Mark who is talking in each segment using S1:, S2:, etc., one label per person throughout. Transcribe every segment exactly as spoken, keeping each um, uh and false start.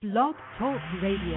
S1: Blog Talk Radio.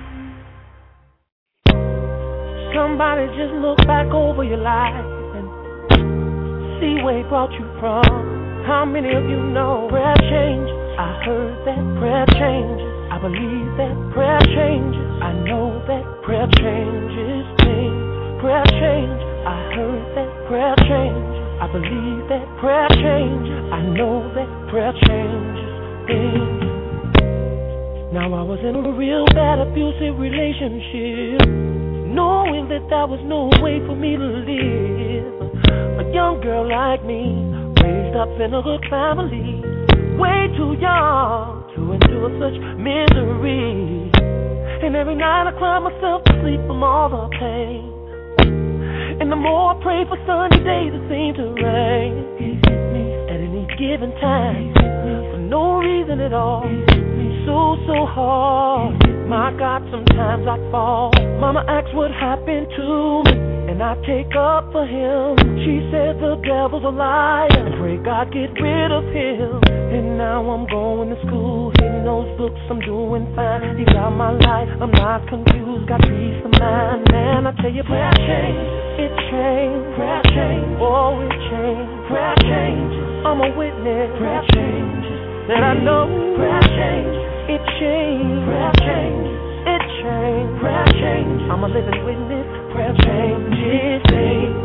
S2: Somebody just look back over your life and see where it brought you from. How many of you know prayer changes? I heard that prayer changes. I believe that prayer changes. I know that prayer changes things. Prayer changes. I heard that prayer changes. I believe that prayer changes. I know that prayer changes things. Now I was in a real bad abusive relationship, knowing that there was no way for me to live. A young girl like me, raised up in a good family, way too young to endure such misery. And every night I cry myself to sleep from all the pain. And the more I pray for sunny days, it seemed to rain. He hit me at any given time, for no reason at all. So, so hard. My God, sometimes I fall. Mama asks what happened to me, and I take up for him. She said the devil's a liar, and pray God get rid of him. And now I'm going to school, hitting those books, I'm doing fine. He's out my life, I'm not confused, got peace of mind. Man, I tell you, prayer changed, it changed, prayer changed, oh it changed, prayer changed. I'm a witness, prayer changes, that I know, prayer changed. It changed, prayer changed, it changed, prayer changed. I'm a living witness, prayer changes things.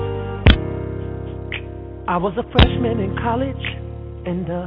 S2: I was a freshman in college, and uh,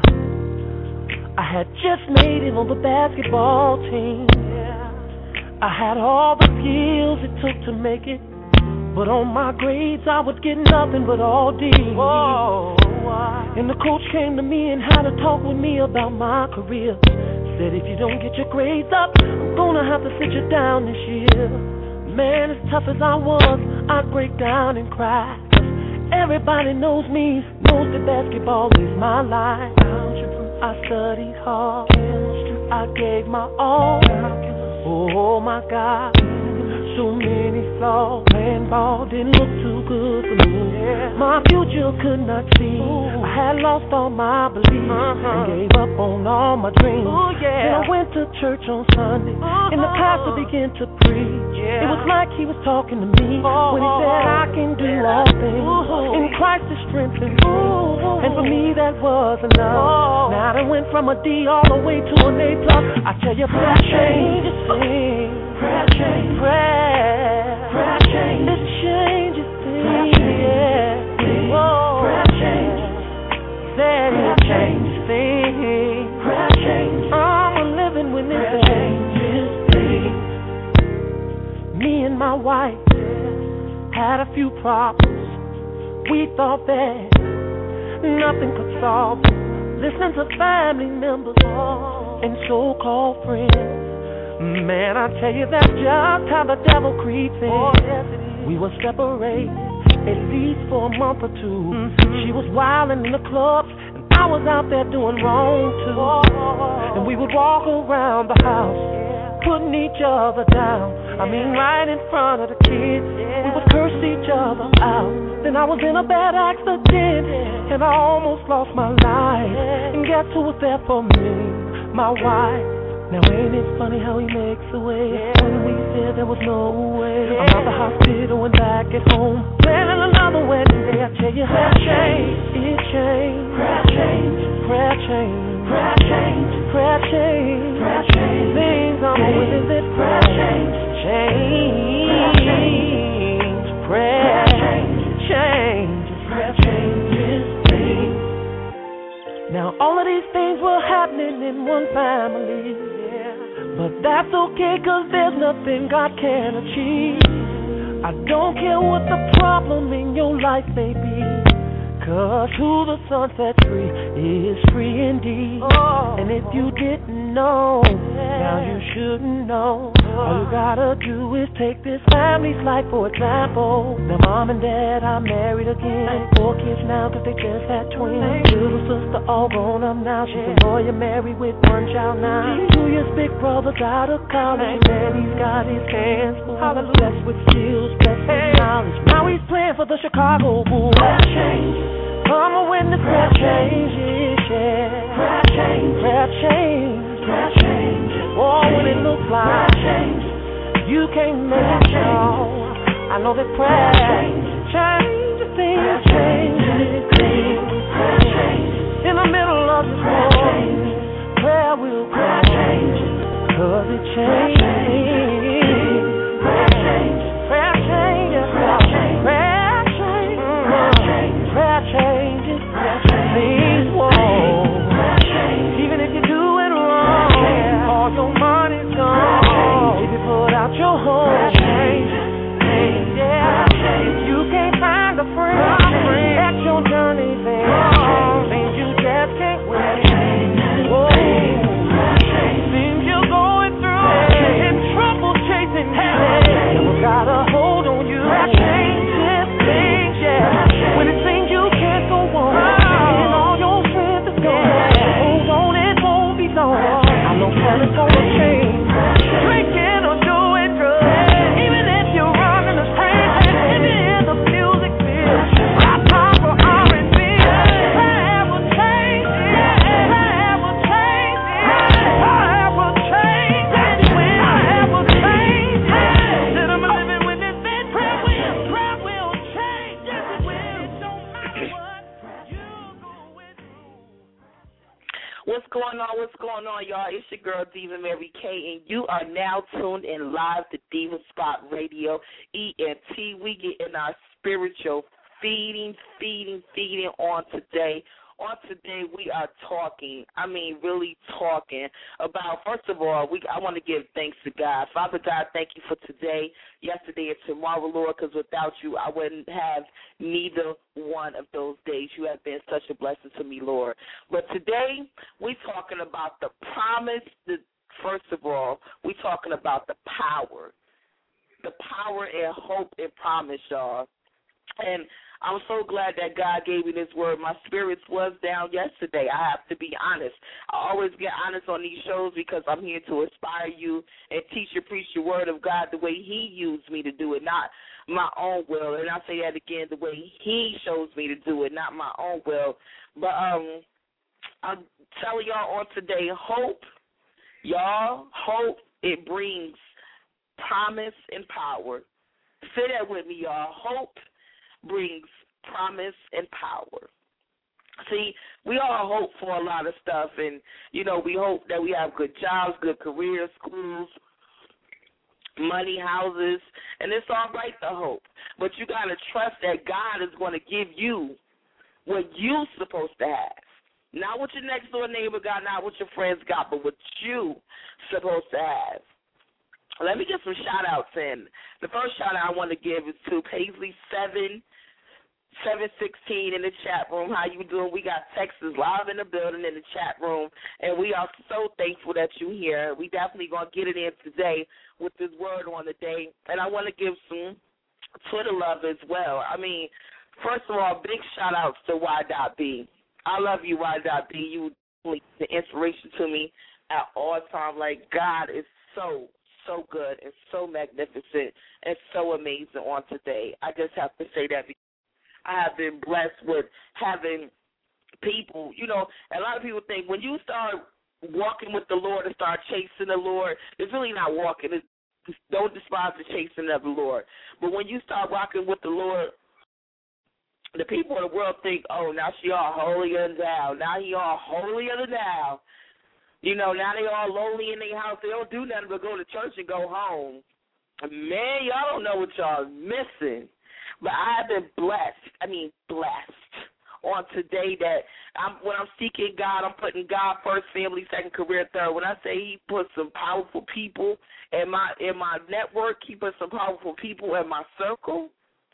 S2: I had just made it on the basketball team. Yeah. I had all the skills it took to make it, but on my grades I would get nothing but all D's. Whoa. And the coach came to me and had a talk with me about my career. Said if you don't get your grades up, I'm gonna have to sit you down this year. Man, as tough as I was, I'd break down and cry. Everybody knows me, knows that basketball is my life. I studied hard, I gave my all. Oh my God, so many flaws. Playing ball didn't look too good for me. My future could not see. I had lost all my beliefs and gave up on all my dreams. Then I went to church on Sunday, and the pastor began to preach. It was like he was talking to me when he said, I can do all things in Christ that strengthens me. And for me that was enough. Now I went from a D all the way to an A plus. I tell you, prayer changes things. Prayer changes, prayer, prayer changes, it changes things, yeah. Prayer changes, said it changes things. Prayer changes, I'm a living witness. Prayer changes things. Me and my wife had a few problems. We thought that nothing could solve them. Listen to family members and so-called friends. Man, I tell you, that's just how the devil creeps in. Oh, yes, we were separated at least for a month or two. Mm-hmm. She was wilding in the clubs, and I was out there doing wrong too. Oh, and we would walk around the house, yeah, putting each other down. Yeah. I mean, right in front of the kids. Yeah. We would curse each other out. Then I was in a bad accident, yeah, and I almost lost my life. Yeah. And guess who was there for me? My wife. Now ain't it funny how he makes a way, yeah, when we said there was no way. Yeah. I'm out the hospital and back at home, planning another wedding day. I tell you, prayer change, it changed. Prayer change, prayer change, prayer change, prayer change, prayer change. Things I'm willing that prayer change, change, prayer change, change, prayer changes things. Now all of these things were happening in one family, but that's okay, cause there's nothing God can achieve. I don't care what the problem in your life may be, cause who the Son sets free is free indeed. Oh, and if you didn't know, yeah, now you should know. All you gotta do is take this family's life for example. Now mom and dad are married again, four kids now cause they just had twins. Little sister all grown up now, she's a lawyer married with one child now. Two years big brother's out of college, man he's got his hands full. Hallelujah, blessed with skills, blessed with knowledge. Now he's playing for the Chicago Bulls. Prayer change, I'm a witness, prayer changes, yeah. Prayer change, prayer change, prayer change. Oh, when it You can't make it all. I know that prayer changes things, changes things. In the middle of the storm, prayer will come, cause it changes. Prayer changes, prayer changes, prayer changes, prayer changes things. Whoa, even if you do it wrong, all your money's gone. If you put out your home, yeah. If you can't find a friend, let your journey there. Things you just can't win. Whoa, things you're going through, and trouble chasing you. Got a hold on you. Changes things, yeah. When it seems you can't go on, and all your strength is gone, hold on, it won't be long. I know something's gonna change. Drinking or doing drugs, even if you're running the street, if you hear the music feel, I pop for R and B. Prayer will change it. Prayer will change it. Prayer will change it. Prayer will change it. That I'm living with this bad prayer will, prayer will change. Yes, it will. It don't matter what you going through.
S1: What's going on? What's going on, y'all? It's your girl, Diva Mary K, and you are now tuned in live to Diva Spot Radio, E N T. We get in our spiritual feeding, feeding, feeding on today. On today, we are talking, I mean, really talking about, first of all, we I want to give thanks to God. Father God, thank you for today, yesterday, and tomorrow, Lord, because without you, I wouldn't have neither one of those days. You have been such a blessing to me, Lord. But today, we're talking about the promise. The, first of all, we're talking about the power, the power and hope and promise, y'all. And I'm so glad that God gave me this word. My spirits was down yesterday. I have to be honest. I always get honest on these shows because I'm here to inspire you and teach you, preach the word of God the way he used me to do it, not my own will. And I say that again, the way he shows me to do it, not my own will. But um, I'm telling y'all on today, hope, y'all, hope, it brings promise and power. Say that with me, y'all. Hope brings promise and power. See, we all hope for a lot of stuff, and, you know, we hope that we have good jobs, good careers, schools, money, houses, and it's all right to hope. But you got to trust that God is going to give you what you're supposed to have. Not what your next door neighbor got, not what your friends got, but what you supposed to have. Let me get some shout-outs in. The first shout-out I want to give is to Paisley seven seven sixteen in the chat room. How you doing? We got Texas live in the building in the chat room, and we are so thankful that you're here. We definitely going to get it in today with this word on the day. And I want to give some Twitter love as well. I mean, first of all, big shout-outs to Y B. I love you, Y B. You the inspiration to me at all times. Like, God is so so good and so magnificent and so amazing on today. I just have to say that because I have been blessed with having people, you know, a lot of people think when you start walking with the Lord and start chasing the Lord, it's really not walking. It's, don't despise the chasing of the Lord. But when you start walking with the Lord, the people in the world think, oh, now she all holier than thou. Now he all holier than thou. You know, now they all lonely in their house. They don't do nothing but go to church and go home. Man, y'all don't know what y'all missing. But I have been blessed, I mean blessed, on today that I'm, when I'm seeking God, I'm putting God first, family second, career third. When I say he put some powerful people in my in my network, he put some powerful people in my circle,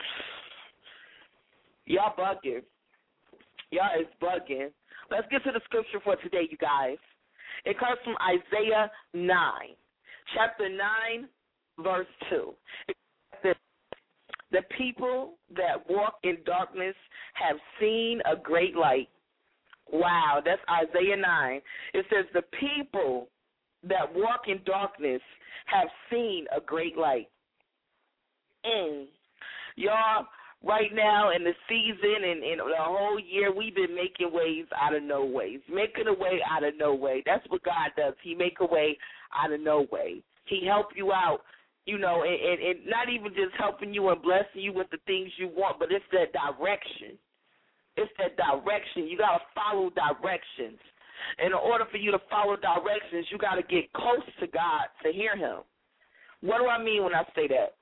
S1: y'all bugging. Y'all is bugging. Let's get to the scripture for today, you guys. It comes from Isaiah nine, chapter nine, verse two. The, the people that walk in darkness have seen a great light. Wow, that's Isaiah nine. It says the people that walk in darkness have seen a great light. Mm. Y'all, right now in the season and, and the whole year, we've been making ways out of no ways, making a way out of no way. That's what God does. He make a way out of no way. He help you out You know, and, and, and not even just helping you and blessing you with the things you want, but it's that direction. It's that direction. You got to follow directions. In order for you to follow directions, you got to get close to God to hear him. What do I mean when I say that?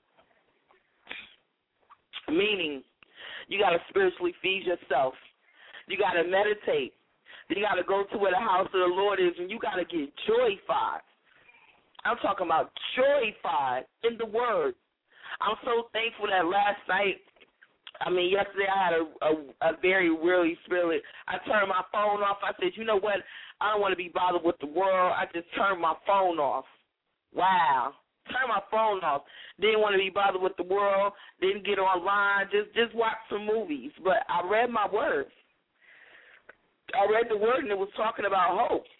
S1: Meaning, you got to spiritually feed yourself. You got to meditate. Then you got to go to where the house of the Lord is, and you got to get joyfied. I'm talking about joyfied in the Word. I'm so thankful that last night, I mean, yesterday I had a, a, a very weary spirit. I turned my phone off. I said, you know what? I don't want to be bothered with the world. I just turned my phone off. Wow. Turned my phone off. Didn't want to be bothered with the world. Didn't get online. Just just watch some movies. But I read my Word. I read the Word, and it was talking about hope.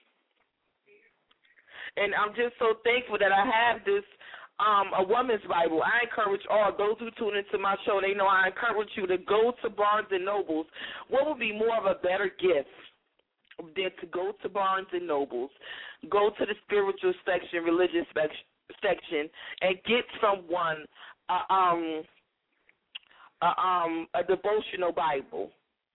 S1: And I'm just so thankful that I have this, um, a woman's Bible. I encourage all those who tune into my show, they know I encourage you to go to Barnes and Nobles. What would be more of a better gift than to go to Barnes and Nobles, go to the spiritual section, religious section, and get someone uh, um, uh, um, a devotional Bible.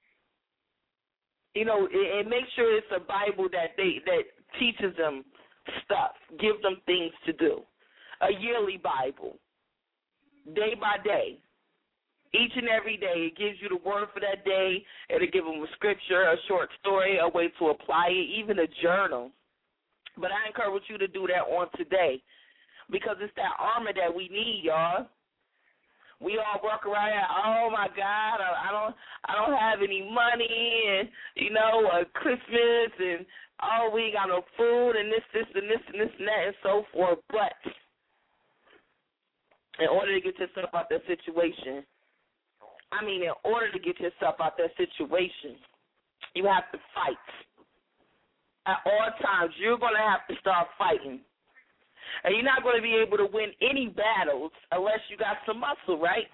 S1: You know, and, and make sure it's a Bible that they that teaches them stuff, give them things to do. A yearly Bible, day by day, each and every day. It gives you the word for that day. It'll give them a scripture, a short story, a way to apply it, even a journal. But I encourage you to do that on today because it's that armor that we need, y'all. We all walk around here, oh my God, I, I don't, I don't have any money, and you know, uh, Christmas, and oh, we ain't got no food, and this, this, and this, and this, and that, and so forth. But in order to get yourself out that situation, I mean, in order to get yourself out that situation, you have to fight. At all times, you're going to have to start fighting. And you're not going to be able to win any battles unless you got some muscle, right?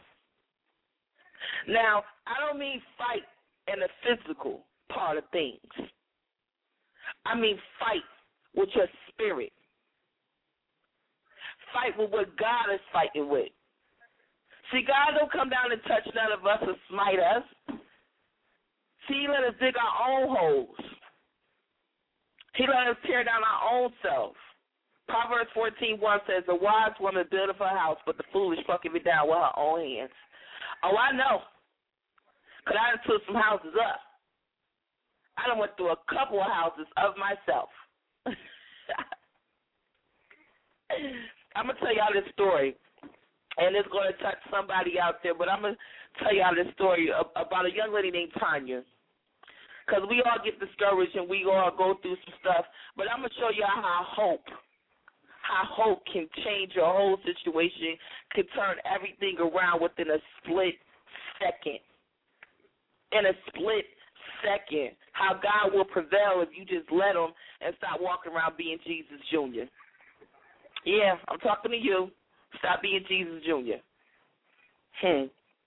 S1: Now, I don't mean fight in the physical part of things. I mean fight with your spirit. Fight with what God is fighting with. See, God don't come down and touch none of us or smite us. See, he let us dig our own holes. He let us tear down our own self. Proverbs fourteen one says, a wise woman buildeth her house, but the foolish plucketh it down with her own hands. Oh, I know, because I done took some houses up. I done went through a couple of houses of myself. I'm going to tell y'all this story, and it's going to touch somebody out there, but I'm going to tell y'all this story about a young lady named Tanya. Because we all get discouraged and we all go through some stuff, but I'm going to show y'all how hope, how hope can change your whole situation, can turn everything around within a split second. In a split second, how God will prevail if you just let him and stop walking around being Jesus Junior Yeah, I'm talking to you. Stop being Jesus Junior Hmm.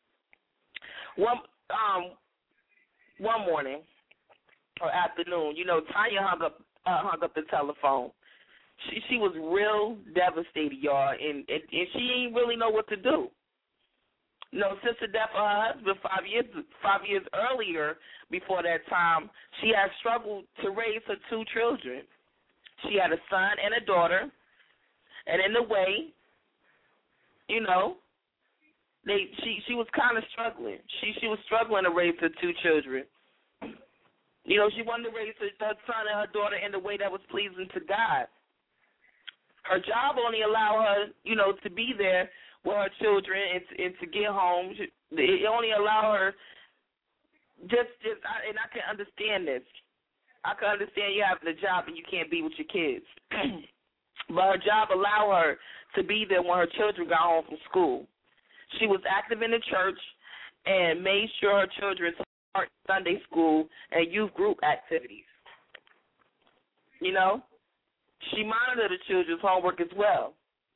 S1: One um one morning or afternoon, you know, Tanya hung up uh, hung up the telephone. She she was real devastated, y'all, and, and and she didn't really know what to do. You know, since the death of her husband five years five years earlier, before that time, she had struggled to raise her two children. She had a son and a daughter, and in a way, you know, they she she was kind of struggling. She she was struggling to raise her two children. You know, she wanted to raise her, her son and her daughter in the way that was pleasing to God. Her job only allowed her, you know, to be there with her children and to, and to get home. It only allowed her just, just I, and I can understand this. I can understand you having a job and you can't be with your kids. But her job allowed her to be there when her children got home from school. She was active in the church and made sure her children start Sunday school and youth group activities. You know? She monitored the children's homework as well.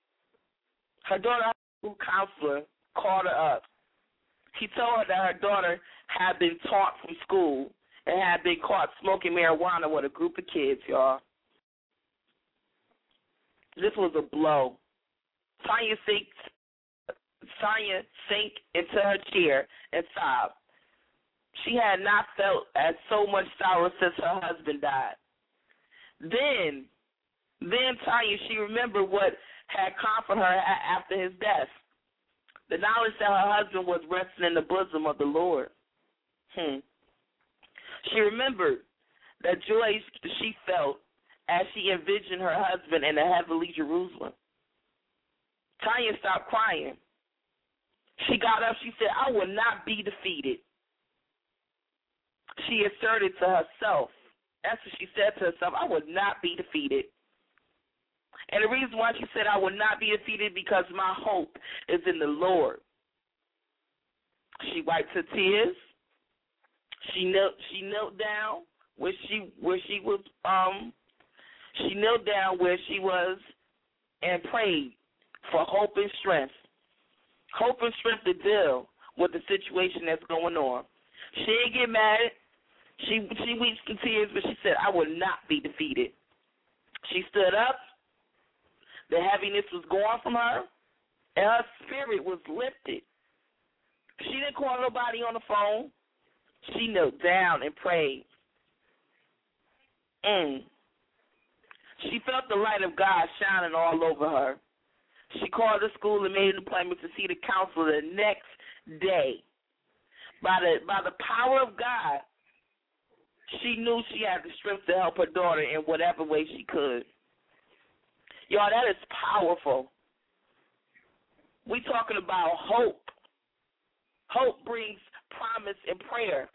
S1: Her daughter, her school counselor, called her up. He told her that her daughter had been taught from school and had been caught smoking marijuana with a group of kids, y'all. This was a blow Tanya sank, Tanya sank into her chair and sobbed. She had not felt as so much sorrow since her husband died. Then, then Tanya, she remembered what had comforted her after his death. The knowledge that her husband was resting in the bosom of the Lord. Hmm. She remembered the joy she felt as she envisioned her husband in the heavenly Jerusalem. Tanya stopped crying. She got up. She said, I will not be defeated. She asserted to herself. That's what she said to herself. I will not be defeated. And the reason why she said I will not be defeated because my hope is in the Lord. She wiped her tears. She knelt. She knelt down where she where she was. Um, she knelt down where she was and prayed for hope and strength. Hope and strength to deal with the situation that's going on. She didn't get mad. She she weeps in tears, but she said, I will not be defeated. She stood up. The heaviness was gone from her, and her spirit was lifted. She didn't call nobody on the phone. She knelt down and prayed. Mm. She felt the light of God shining all over her. She called the school and made an appointment to see the counselor the next day. By the by the power of God, she knew she had the strength to help her daughter in whatever way she could. Y'all, that is powerful. We talking about hope. Hope brings promise and prayer.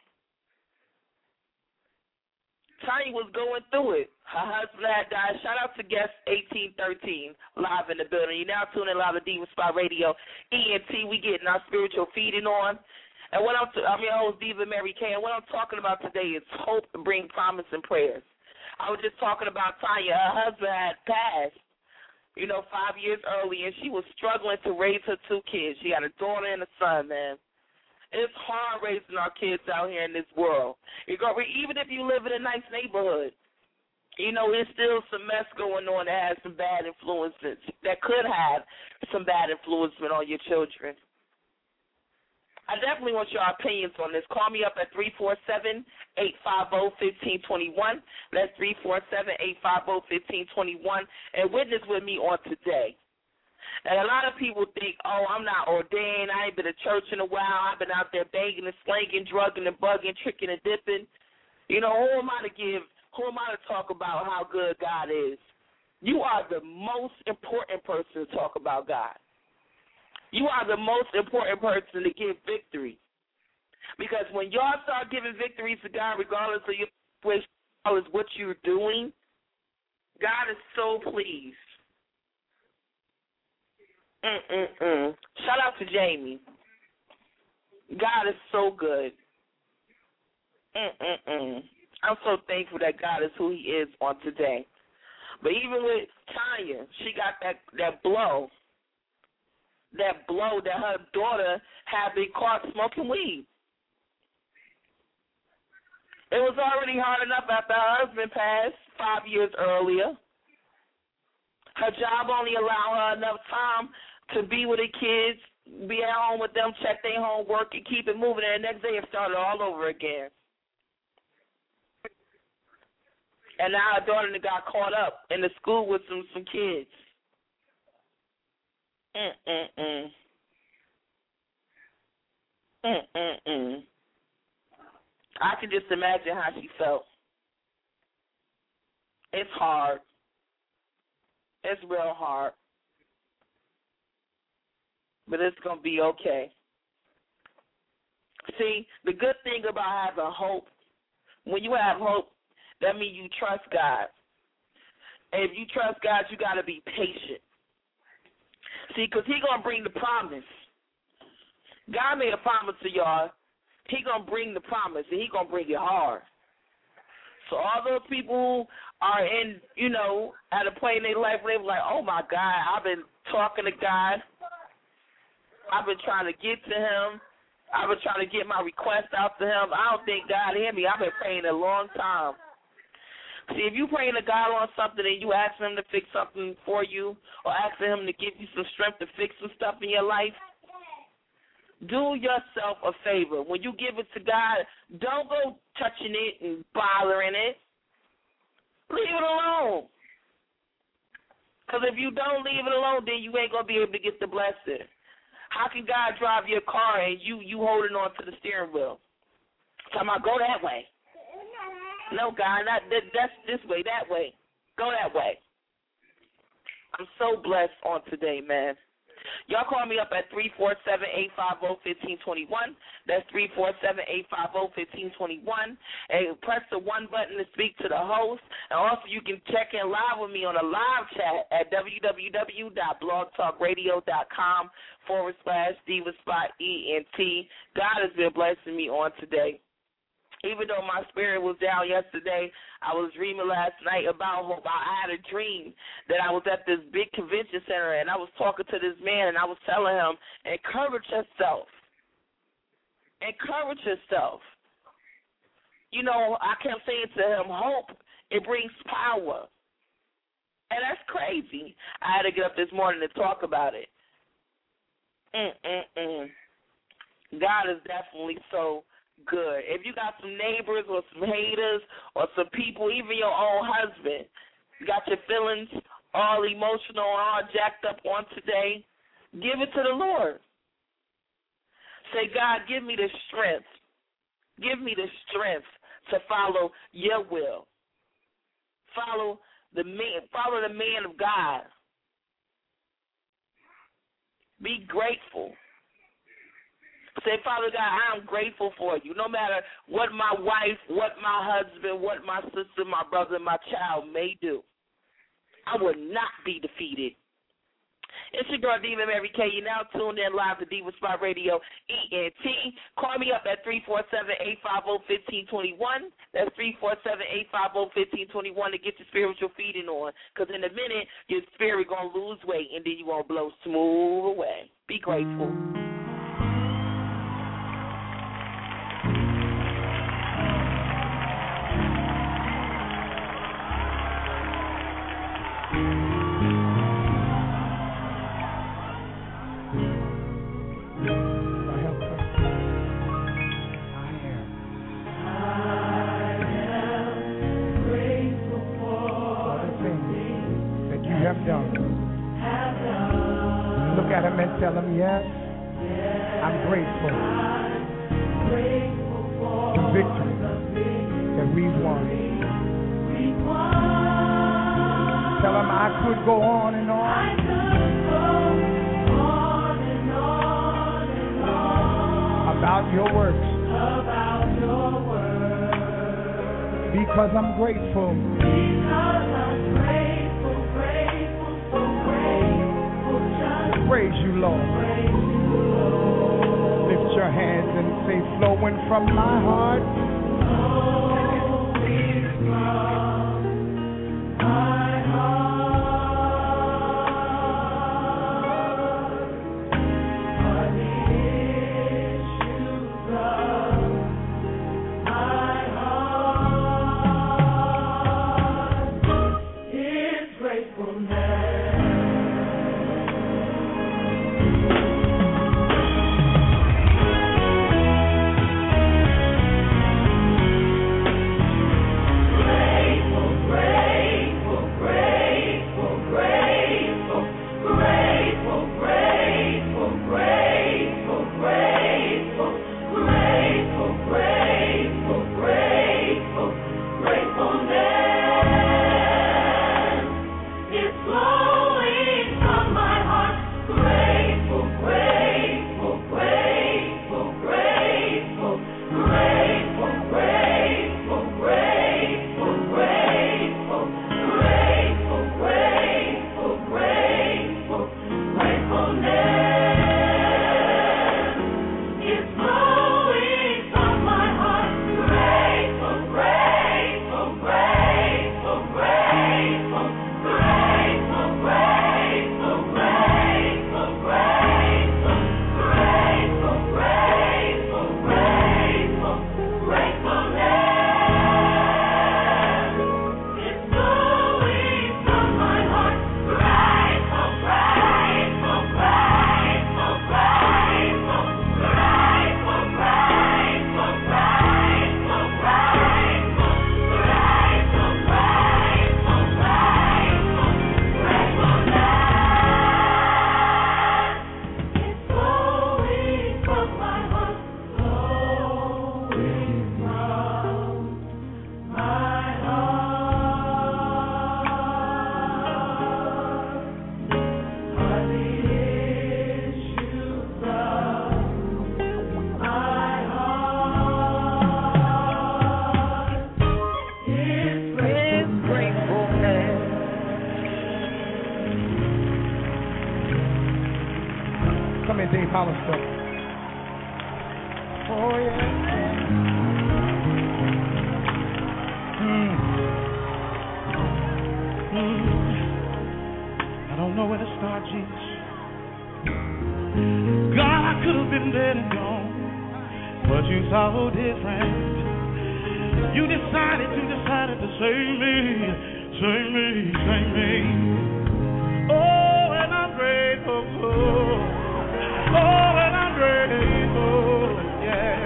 S1: Tanya was going through it. Her husband had died. Shout out to guest eighteen thirteen, live in the building. You're now tuning live to Diva Spot Radio. E N T, we getting our spiritual feeding on. And what I'm, t- I'm your host, Diva Mary Kay, and what I'm talking about today is hope to bring promise and prayers. I was just talking about Tanya. Her husband had passed, you know, five years early, and she was struggling to raise her two kids. She had a daughter and a son, man. It's hard raising our kids out here in this world. Even if you live in a nice neighborhood, you know, there's still some mess going on that has some bad influences, that could have some bad influence on your children. I definitely want your opinions on this. Call me up at three four seven, eight five zero, one five two one. That's three four seven, eight five zero, one five two one. And witness with me on today. And a lot of people think, oh, I'm not ordained. I ain't been to church in a while. I've been out there banging and slanging, drugging and bugging, tricking and dipping. You know, who am I to give, who am I to talk about how good God is? You are the most important person to talk about God. You are the most important person to give victory. Because when y'all start giving victories to God, regardless of your situation, regardless of what you're doing, God is so pleased. Mm-mm-mm. Shout out to Jamie. God is so good. Mm-mm-mm. I'm so thankful that God is who he is on today. But even with Tanya, she got that, that blow. That blow that her daughter had been caught smoking weed. It was already hard enough after her husband passed five years earlier. Her job only allowed her enough time to be with the kids, be at home with them, check their homework, and keep it moving. And the next day it started all over again. And now her daughter got caught up in the school with some, some kids. Mm-mm-mm. Mm-mm-mm. I can just imagine how she felt. It's hard. It's real hard. But it's going to be okay. See, the good thing about having hope, when you have hope, that means you trust God. And if you trust God, you got to be patient. See, because he going to bring the promise. God made a promise to y'all. He going to bring the promise, and he going to bring it hard. So all those people who are in, you know, at a point in their life where they're like, oh, my God, I've been talking to God. I've been trying to get to him. I've been trying to get my request out to him. I don't think God hear me. I've been praying a long time. See, if you praying to God on something and you asking him to fix something for you or asking him to give you some strength to fix some stuff in your life, do yourself a favor. When you give it to God, don't go touching it and bothering it. Leave it alone. Because if you don't leave it alone, then you ain't going to be able to get the blessing. How can God drive your car and you, you holding on to the steering wheel? Talking about go that way. No, God, not that, that's this way, that way. Go that way. I'm so blessed on today, man. Y'all call me up at three four seven, eight five zero, one five two one. That's three four seven, eight five zero, one five two one. And press the one button to speak to the host. And also you can check in live with me on a live chat at www.blogtalkradio.com forward slash Diva Spot E N T. God has been blessing me on today. Even though my spirit was down yesterday, I was dreaming last night about hope. I had a dream that I was at this big convention center, and I was talking to this man, and I was telling him, encourage yourself. Encourage yourself. You know, I kept saying to him, hope, it brings power. And that's crazy. I had to get up this morning to talk about it. Mm-mm-mm. God is definitely so good. If you got some neighbors or some haters or some people, even your own husband, you got your feelings all emotional and all jacked up on today, give it to the Lord. Say, God, give me the strength. Give me the strength to follow your will. Follow the man, follow the man of God. Be grateful. Say, Father God, I'm grateful for you. No matter what my wife, what my husband, what my sister, my brother, my child may do, I will not be defeated. It's your girl, Diva Mary K. You're now tuned in live to Diva Spot Radio, E N T. Call me up at three four seven, eight five zero, one five two one. That's three four seven, eight five zero, one five two one to get your spiritual feeding on. Because in a minute, your spirit going to lose weight, and then you going to blow smooth away. Be grateful.
S3: Tell him, yes, I'm grateful for the victory that we've won. Tell him I could go on and on, about your works, because I'm grateful. Praise you, Lord. Lift your hands and say, flowing from my heart. Flowing from my heart are the issues of my heart. Is gratefulness. Come here, Dave Hollister. Oh, yeah. Mm. Mm. I don't know where to start, Jesus. God, I could have been dead and gone, but you saw different. You decided, you decided to save me, save me, save me. Oh, and I'm grateful. Oh, and I'm grateful. Yeah.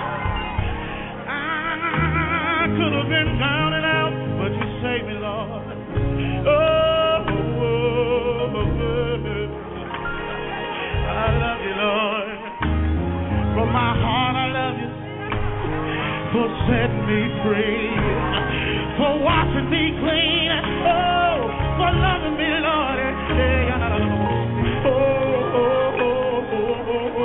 S3: I could have been down and out, but you saved me, Lord. Oh, oh, oh, oh. I love you, Lord. From my heart, I love you. For setting me free, for washing me clean, oh, for loving me, Lord. Oh, oh, oh, oh, oh,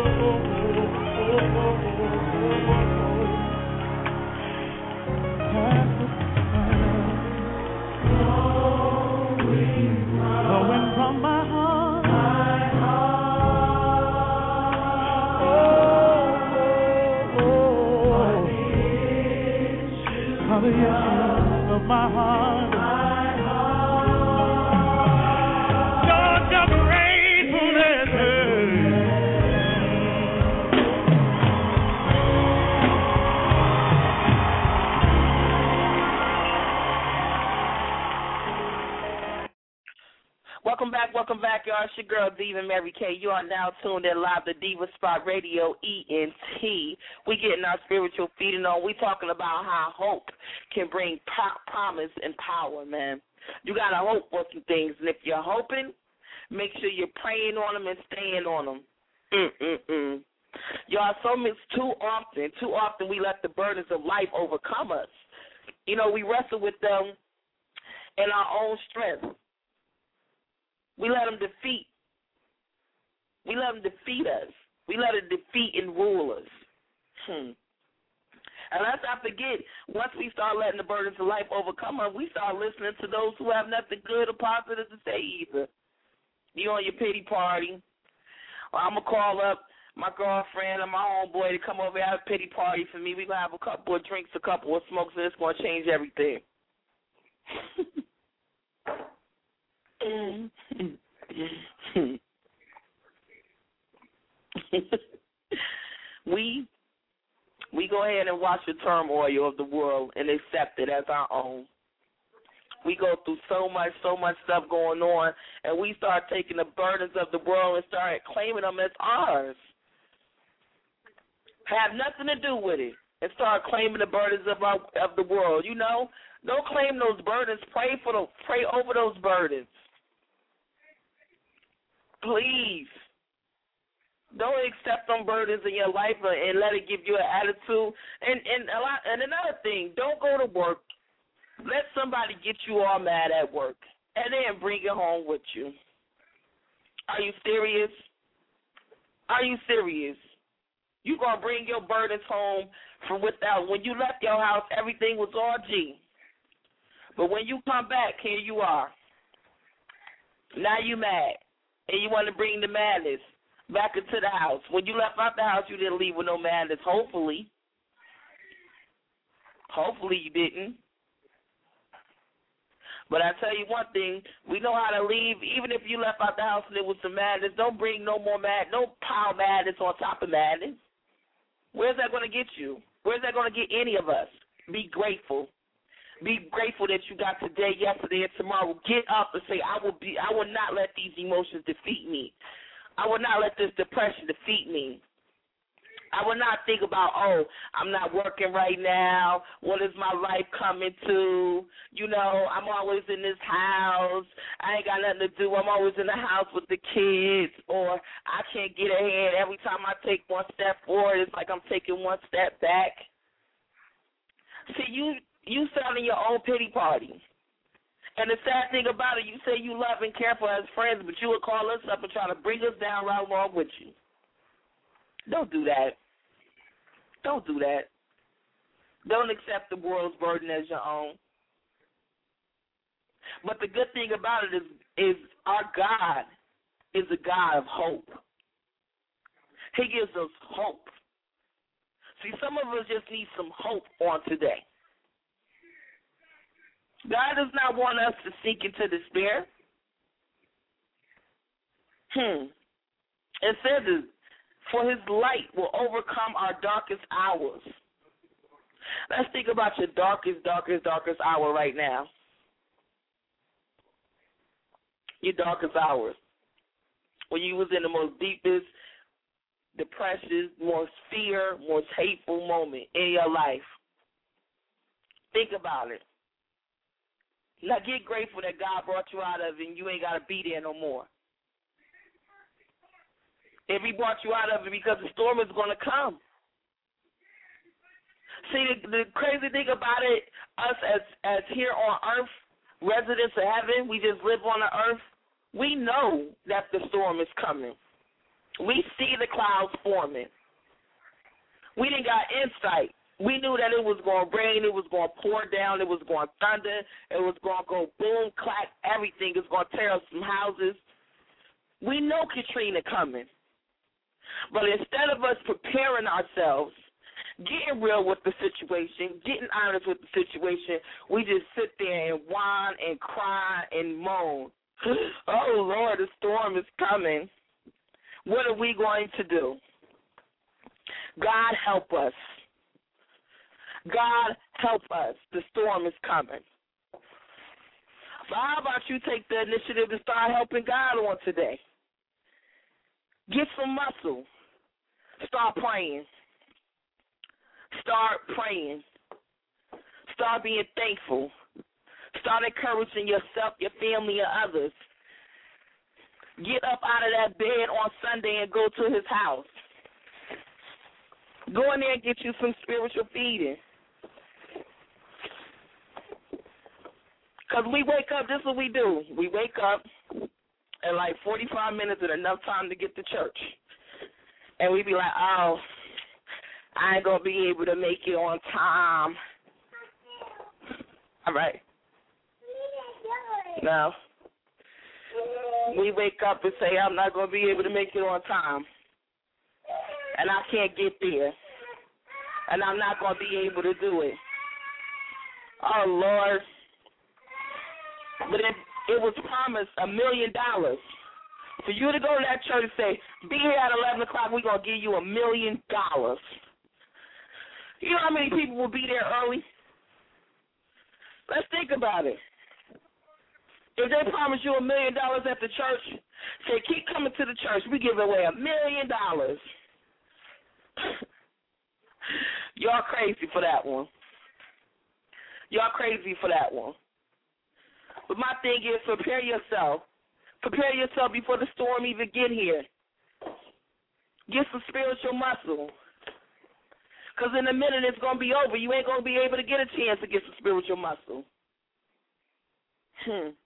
S3: flowing from my heart, my heart. Oh, oh, oh. The issue of my heart, my heart. Lord, your gratefulness.
S1: Welcome back, welcome back, y'all. It's your girl, Diva Mary Kay. You are now tuned in live to Diva Spot Radio, E N T. We getting our spiritual feeding on. We talking about how hope can bring pro- promise and power, man. You got to hope for some things, and if you're hoping, make sure you're praying on them and staying on them. Mm-mm-mm. Y'all, so much too often, too often we let the burdens of life overcome us. You know, we wrestle with them in our own strength. We let them defeat. We let them defeat us. We let it defeat and rule us. Hmm. And let's not forget, once we start letting the burdens of life overcome us, we start listening to those who have nothing good or positive to say either. You on your pity party. Well, I'm going to call up my girlfriend and my homeboy to come over and have a pity party for me. We're going to have a couple of drinks, a couple of smokes, and it's going to change everything. we we go ahead and watch the turmoil of the world and accept it as our own. We go through so much, so much stuff going on, and we start taking the burdens of the world and start claiming them as ours. Have nothing to do with it, and start claiming the burdens of our of the world. You know, don't claim those burdens. Pray for them. Pray over those burdens. Please, don't accept them burdens in your life and let it give you an attitude. And and a lot, and another thing, don't go to work. Let somebody get you all mad at work, and then bring it home with you. Are you serious? Are you serious? You gonna bring your burdens home from without? When you left your house, everything was all G. But when you come back, here you are. Now you mad. And you want to bring the madness back into the house. When you left out the house, you didn't leave with no madness, hopefully. Hopefully you didn't. But I tell you one thing, we know how to leave. Even if you left out the house and there was some madness, don't bring no more mad, no pile madness on top of madness. Where's that going to get you? Where's that going to get any of us? Be grateful. Be grateful that you got today, yesterday, and tomorrow. Get up and say, I will be. I will not let these emotions defeat me. I will not let this depression defeat me. I will not think about, oh, I'm not working right now. What is my life coming to? You know, I'm always in this house. I ain't got nothing to do. I'm always in the house with the kids. Or I can't get ahead. Every time I take one step forward, it's like I'm taking one step back. See, you... You selling your own pity party. And the sad thing about it, you say you love and care for us friends, but you would call us up and try to bring us down right along with you. Don't do that. Don't do that. Don't accept the world's burden as your own. But the good thing about it is, is our God is a God of hope. He gives us hope. See, some of us just need some hope on today. God does not want us to sink into despair. Hmm. It says, for his light will overcome our darkest hours. Let's think about your darkest, darkest, darkest hour right now. Your darkest hours. When you was in the most deepest depression, most fear, most hateful moment in your life. Think about it. Now get grateful that God brought you out of it and you ain't got to be there no more. If he brought you out of it because the storm is going to come. See, the, the crazy thing about it, us as, as here on earth, residents of heaven, we just live on the earth, we know that the storm is coming. We see the clouds forming. We didn't got insight. We knew that it was going to rain, it was going to pour down, it was going to thunder, it was going to go boom, clap, everything is going to tear up some houses. We know Katrina coming. But instead of us preparing ourselves, getting real with the situation, getting honest with the situation, we just sit there and whine and cry and moan. Oh, Lord, the storm is coming. What are we going to do? God help us. God help us. The storm is coming. So how about you take the initiative to start helping God on today? Get some muscle. Start praying. Start praying. Start being thankful. Start encouraging yourself, your family, and others. Get up out of that bed on Sunday and go to his house. Go in there and get you some spiritual feeding. Because we wake up, this is what we do. We wake up, and like forty-five minutes is enough time to get to church. And we be like, oh, I ain't going to be able to make it on time. All right. No. We wake up and say, I'm not going to be able to make it on time. And I can't get there. And I'm not going to be able to do it. Oh, Lord. But it, it was promised a million dollars. For you to go to that church and say, be here at eleven o'clock, we're going to give you a million dollars. You know how many people will be there early? Let's think about it. If they promise you a million dollars at the church, say, keep coming to the church. We give away a million dollars. Y'all crazy for that one. Y'all crazy for that one. But my thing is, prepare yourself. Prepare yourself before the storm even get here. Get some spiritual muscle. Because in a minute it's going to be over. You ain't going to be able to get a chance to get some spiritual muscle. Hmm.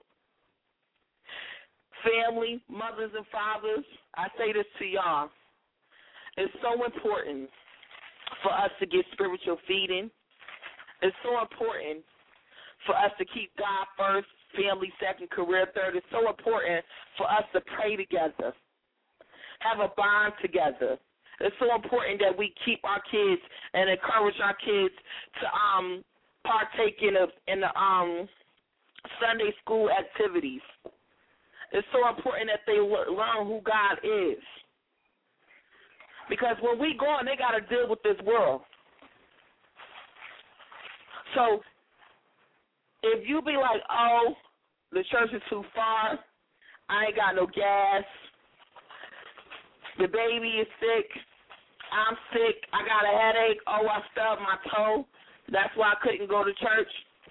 S1: Family, mothers and fathers, I say this to y'all. It's so important for us to get spiritual feeding. It's so important for us to keep God first, family second, career third. It's so important for us to pray together, have a bond together. It's so important that we keep our kids and encourage our kids to um partake in the in the um Sunday school activities. It's so important that they learn who God is. Because when we go on, they got to deal with this world. So if you be like, oh, the church is too far, I ain't got no gas, the baby is sick, I'm sick, I got a headache, oh, I stubbed my toe, that's why I couldn't go to church.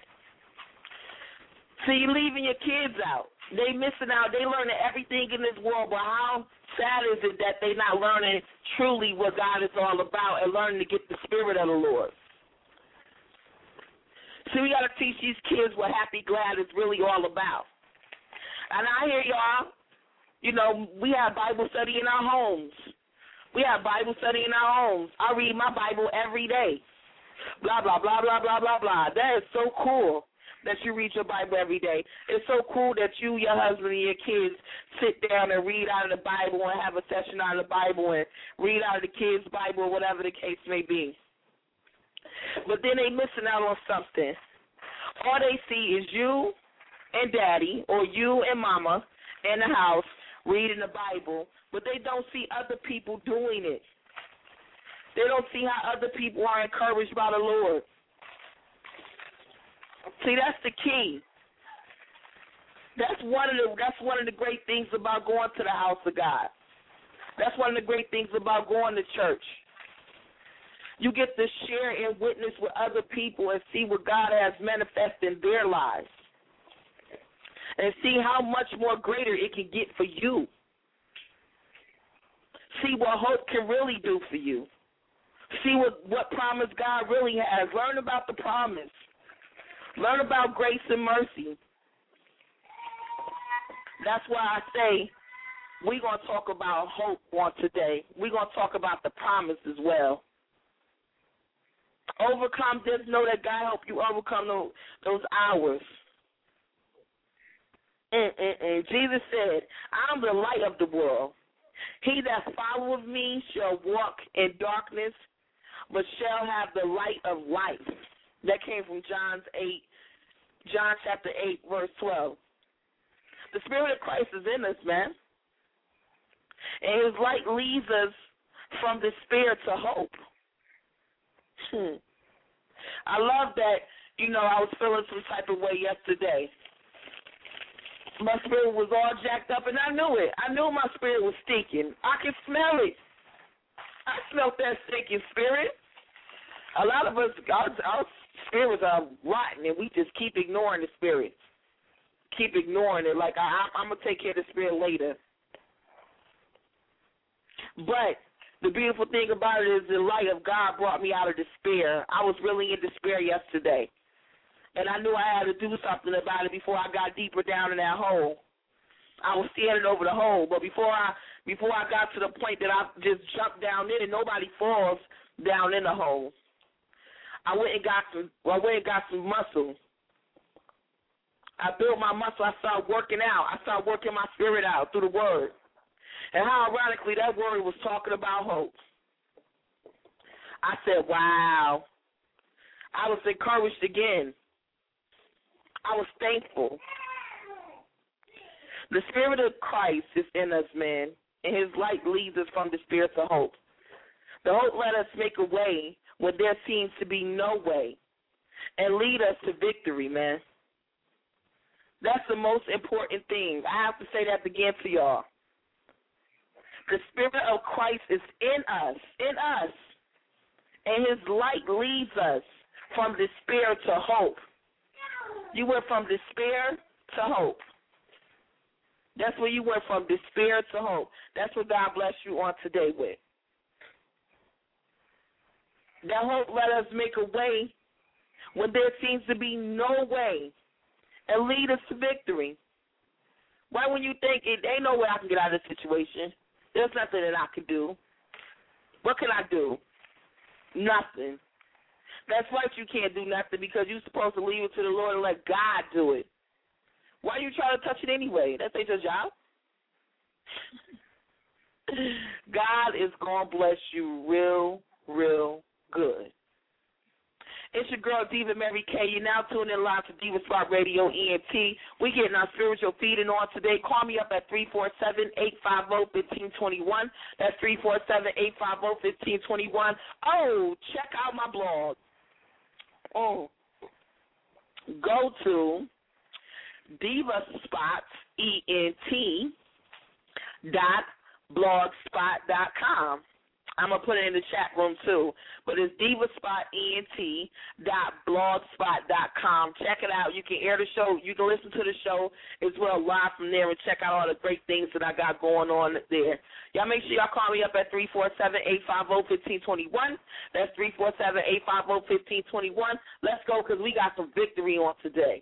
S1: So you're leaving your kids out. They missing out. They learning everything in this world, but how sad is it that they not learning truly what God is all about and learning to get the spirit of the Lord? See, we got to teach these kids what happy glad is really all about. And I hear y'all, you know, we have Bible study in our homes. We have Bible study in our homes. I read my Bible every day. Blah, blah, blah, blah, blah, blah, blah. That is so cool. that you read your Bible every day. It's so cool that you, your husband, and your kids sit down and read out of the Bible and have a session out of the Bible and read out of the kids' Bible, whatever the case may be. But then they missing out on something. All they see is you and daddy or you and mama in the house reading the Bible, but they don't see other people doing it. They don't see how other people are encouraged by the Lord. See, that's the key. That's one of the that's one of the great things about going to the house of God. That's one of the great things about going to church. You get to share and witness with other people and see what God has manifested in their lives. And see how much more greater it can get for you. See what hope can really do for you. See what, what promise God really has. Learn about the promise. Learn about grace and mercy. That's why I say we're going to talk about hope on today. We're going to talk about the promise as well. Overcome, just know that God help you overcome those, those hours. Mm-mm-mm. Jesus said, I'm the light of the world. He that followeth me shall walk in darkness, but shall have the light of life. That came from John's eight, John chapter eight, verse twelve. The Spirit of Christ is in us, man. And His light leads us from despair to hope. Hmm. I love that, you know, I was feeling some type of way yesterday. My spirit was all jacked up, and I knew it. I knew my spirit was stinking. I could smell it. I smelled that stinking spirit. A lot of us, our, our spirits are rotten, and we just keep ignoring the spirit. Keep ignoring it. Like, I, I'm going to take care of the spirit later. But the beautiful thing about it is the light of God brought me out of despair. I was really in despair yesterday. And I knew I had to do something about it before I got deeper down in that hole. I was standing over the hole, but before I before I got to the point that I just jumped down in, and nobody falls down in the hole. I went and got some. Well, I went and got some muscle. I built my muscle. I started working out. I started working my spirit out through the Word. And how ironically that Word was talking about hope. I said, "Wow!" I was encouraged again. I was thankful. The Spirit of Christ is in us, man, and His light leads us from despair to hope. The hope let us make a way when there seems to be no way and lead us to victory, man. That's the most important thing. I have to say that again to y'all. The Spirit of Christ is in us, in us, and His light leads us from despair to hope. You went from despair to hope. That's where you went from despair to hope. That's what God bless you on today with. That hope let us make a way when there seems to be no way and lead us to victory. Why when you think it ain't no way I can get out of this situation? There's nothing that I can do. What can I do? Nothing. That's right, you can't do nothing because you're supposed to leave it to the Lord and let God do it. Why are you trying to touch it anyway? That ain't your job. God is going to bless you real, real good. It's your girl, Diva Mary K. You're now tuned in live to Diva Spot Radio, E N T. We're getting our spiritual feeding on today. Call me up at three four seven, eight five zero, one five two one. That's three four seven, eight five zero, one five two one. Oh, check out my blog. Oh, go to Diva Spot, E N T, dot blogspot dot com. I'm going to put it in the chat room, too. But it's divaspot, E N T, dot blogspot dot com. Check it out. You can air the show. You can listen to the show as well live from there and check out all the great things that I got going on there. Y'all make sure y'all call me up at three four seven, eight five zero, one five two one. That's three four seven, eight five zero, one five two one. Let's go because we got some victory on today.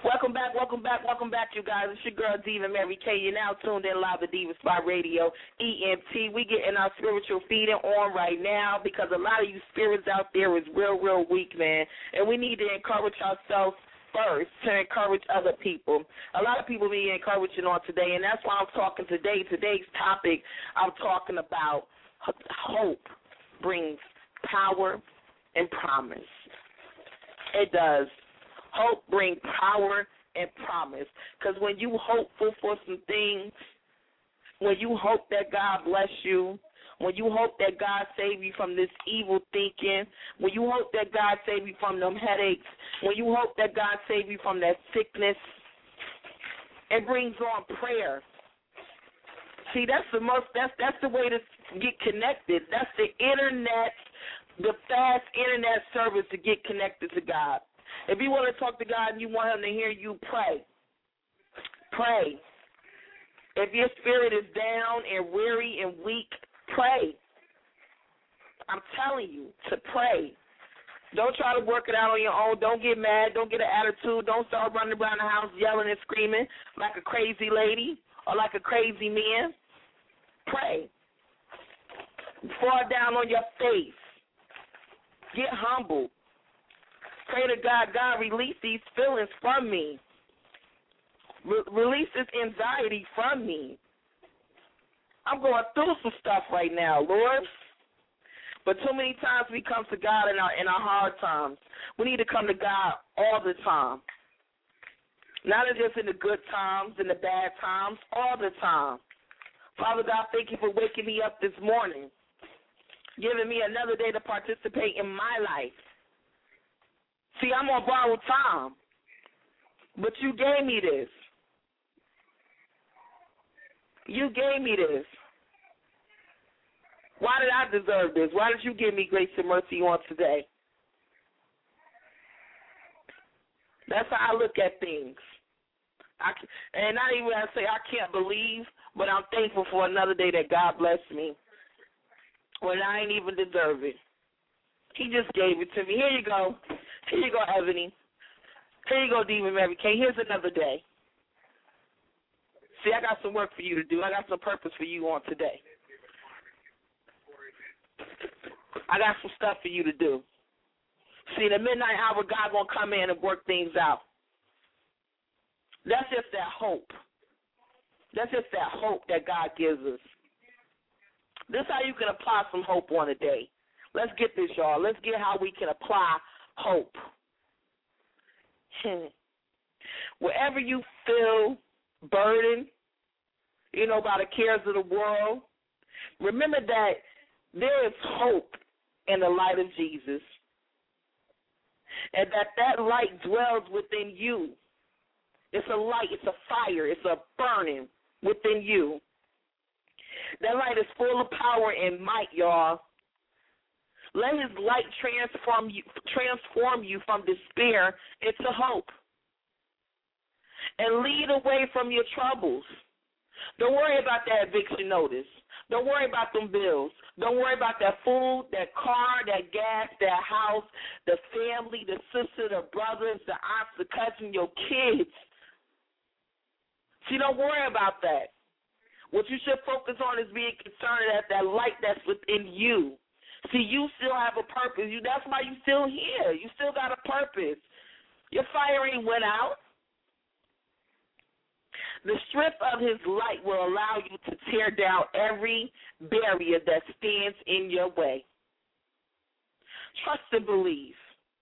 S1: Welcome back, welcome back, welcome back, you guys. It's your girl, Diva Mary Kay. You're now tuned in live to Diva Spot Radio, E M T. We getting our spiritual feeding on right now because a lot of you spirits out there is real, real weak, man. And we need to encourage ourselves first to encourage other people. A lot of people need encouraging on today, and that's why I'm talking today. Today's topic, I'm talking about hope brings power and promise. It does. Hope brings power and promise. Because when you hopeful for some things, when you hope that God bless you, when you hope that God save you from this evil thinking, when you hope that God save you from them headaches, when you hope that God save you from that sickness, it brings on prayer. See, that's the most. That's that's the way to get connected. That's the internet, the fast internet service to get connected to God. If you want to talk to God and you want him to hear you, pray. Pray. If your spirit is down and weary and weak, pray. I'm telling you to pray. Don't try to work it out on your own. Don't get mad. Don't get an attitude. Don't start running around the house yelling and screaming like a crazy lady or like a crazy man. Pray. Fall down on your face. Get humble. Pray to God, God, release these feelings from me. Re- release this anxiety from me. I'm going through some stuff right now, Lord. But too many times we come to God in our in our hard times. We need to come to God all the time. Not just in the good times, in the bad times, all the time. Father God, thank you for waking me up this morning, giving me another day to participate in my life. See, I'm on borrowed time, but you gave me this. You gave me this. Why did I deserve this? Why did you give me grace and mercy on today? That's how I look at things. I, and not even I say I can't believe, but I'm thankful for another day that God blessed me when I ain't even deserve it. He just gave it to me. Here you go. Here you go, Ebony. Here you go, Diva Mary Kay. Here's another day. See, I got some work for you to do. I got some purpose for you on today. I got some stuff for you to do. See, the midnight hour, God going to come in and work things out. That's just that hope. That's just that hope that God gives us. This is how you can apply some hope on a day. Let's get this, y'all. Let's get how we can apply hope. Wherever you feel burdened, you know, by the cares of the world, remember that there is hope in the light of Jesus, and that that light dwells within you. It's a light, it's a fire, it's a burning within you. That light is full of power and might, y'all. Let his light transform you, transform you from despair into hope. And lead away from your troubles. Don't worry about that eviction notice. Don't worry about them bills. Don't worry about that food, that car, that gas, that house, the family, the sister, the brothers, the aunts, the cousin, your kids. See, don't worry about that. What you should focus on is being concerned at that light that's within you. See, you still have a purpose. You That's why you're still here. You still got a purpose. Your fire ain't went out. The strength of his light will allow you to tear down every barrier that stands in your way. Trust and believe.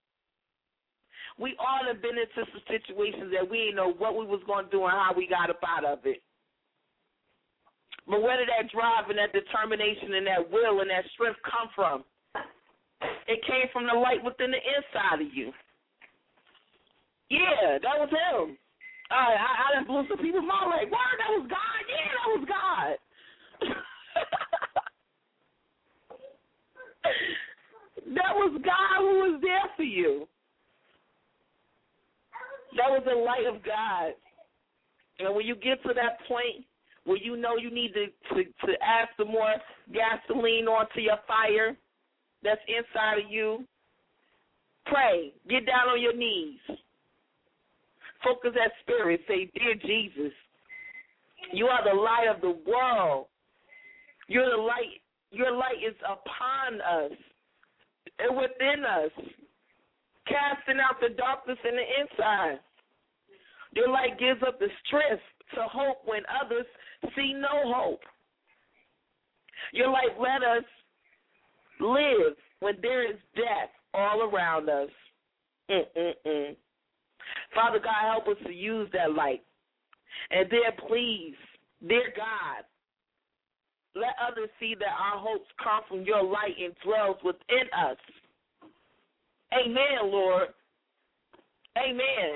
S1: We all have been into some situations that we didn't know what we was going to do and how we got up out of it. But where did that drive and that determination and that will and that strength come from? It came from the light within the inside of you. Yeah, that was him. I, I, I done blew some people's mind like, wow, that was God. Yeah, that was God. That was God who was there for you. That was the light of God. And when you get to that point where you know you need to, to, to add some more gasoline onto your fire that's inside of you, pray. Get down on your knees. Focus that spirit. Say, dear Jesus, you are the light of the world. You're the light. Your light is upon us and within us, casting out the darkness in the inside. Your light gives us the strength to hope when others see no hope. Your light let us live when there is death all around us. Mm-mm-mm. Father God, help us to use that light. And then please, dear God, let others see that our hopes come from your light and dwells within us. Amen, Lord. Amen.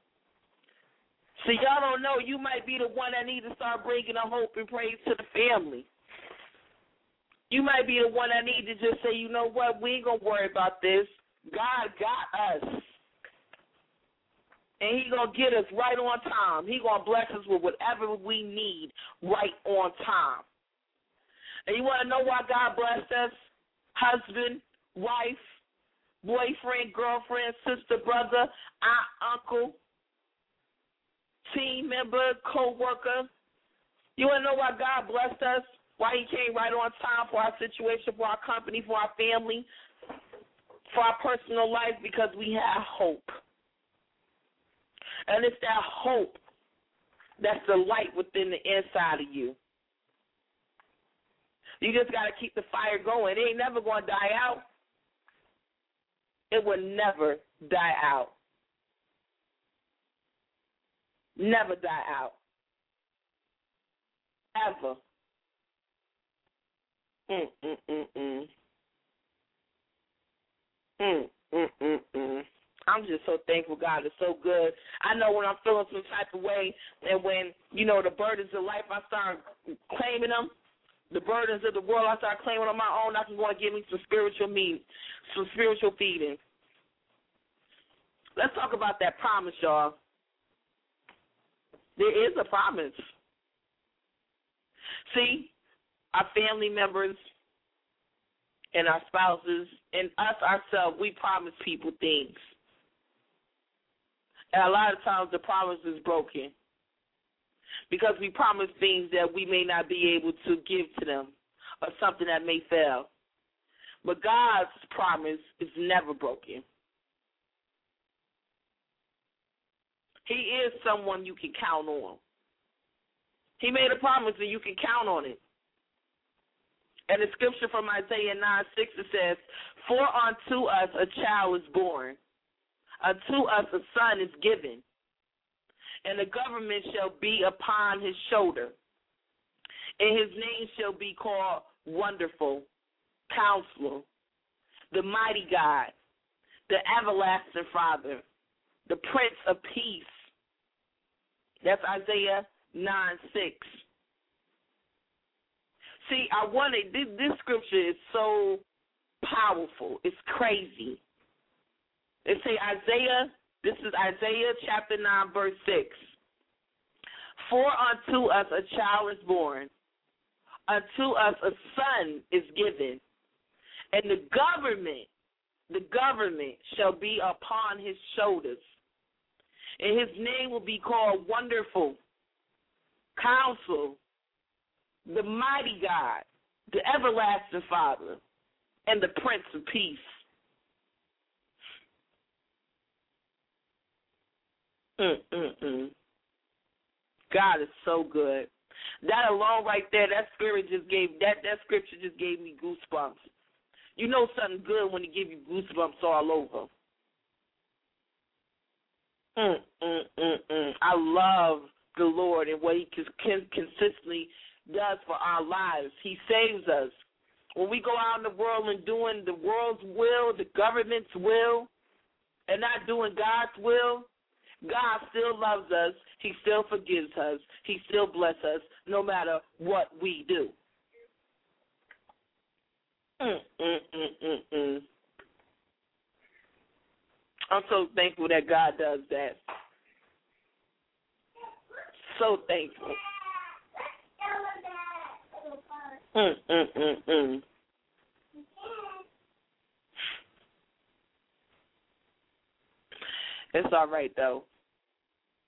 S1: So y'all don't know, you might be the one that needs to start bringing a hope and praise to the family. You might be the one that needs to just say, you know what, we ain't going to worry about this. God got us. And he going to get us right on time. He going to bless us with whatever we need right on time. And you want to know why God blessed us? Husband, wife, boyfriend, girlfriend, sister, brother, aunt, uncle, team member, co-worker. You want to know why God blessed us? Why he came right on time for our situation, for our company, for our family, for our personal life? Because we have hope. And it's that hope that's the light within the inside of you. You just got to keep the fire going. It ain't never going to die out. It will never die out. Never die out. Ever. Mm, mm, mm, mm. Mm, mm, mm, mm. I'm just so thankful God is so good. I know when I'm feeling some type of way and when, you know, the burdens of life, I start claiming them. The burdens of the world, I start claiming on my own. I can go and give me some spiritual meat, some spiritual feeding. Let's talk about that promise, y'all. There is a promise. See, our family members and our spouses and us ourselves, we promise people things. And a lot of times the promise is broken because we promise things that we may not be able to give to them or something that may fail. But God's promise is never broken. He is someone you can count on. He made a promise and you can count on it. And the scripture from Isaiah nine six, it says, for unto us a child is born, unto us a son is given, and the government shall be upon his shoulder, and his name shall be called Wonderful, Counselor, the Mighty God, the Everlasting Father, the Prince of Peace. That's Isaiah nine six. See, I wanted, this, this scripture is so powerful. It's crazy. It say Isaiah, this is Isaiah chapter nine, verse six. For unto us a child is born, unto us a son is given, and the government, the government shall be upon his shoulders, and his name will be called Wonderful, Counsel, the Mighty God, the Everlasting Father, and the Prince of Peace. Mm-mm-mm. God is so good. That alone right there, that spirit just gave, that, that scripture just gave me goosebumps. You know something good when he give you goosebumps all over. Mm-mm-mm-mm. I love the Lord and what he can, consistently does for our lives. He saves us. When we go out in the world and doing the world's will, the government's will, and not doing God's will, God still loves us. He still forgives us. He still blesses us no matter what we do. Mm, mm, mm, mm, mm. I'm so thankful that God does that. So thankful. Mm, mm, mm, mm. It's all right, though.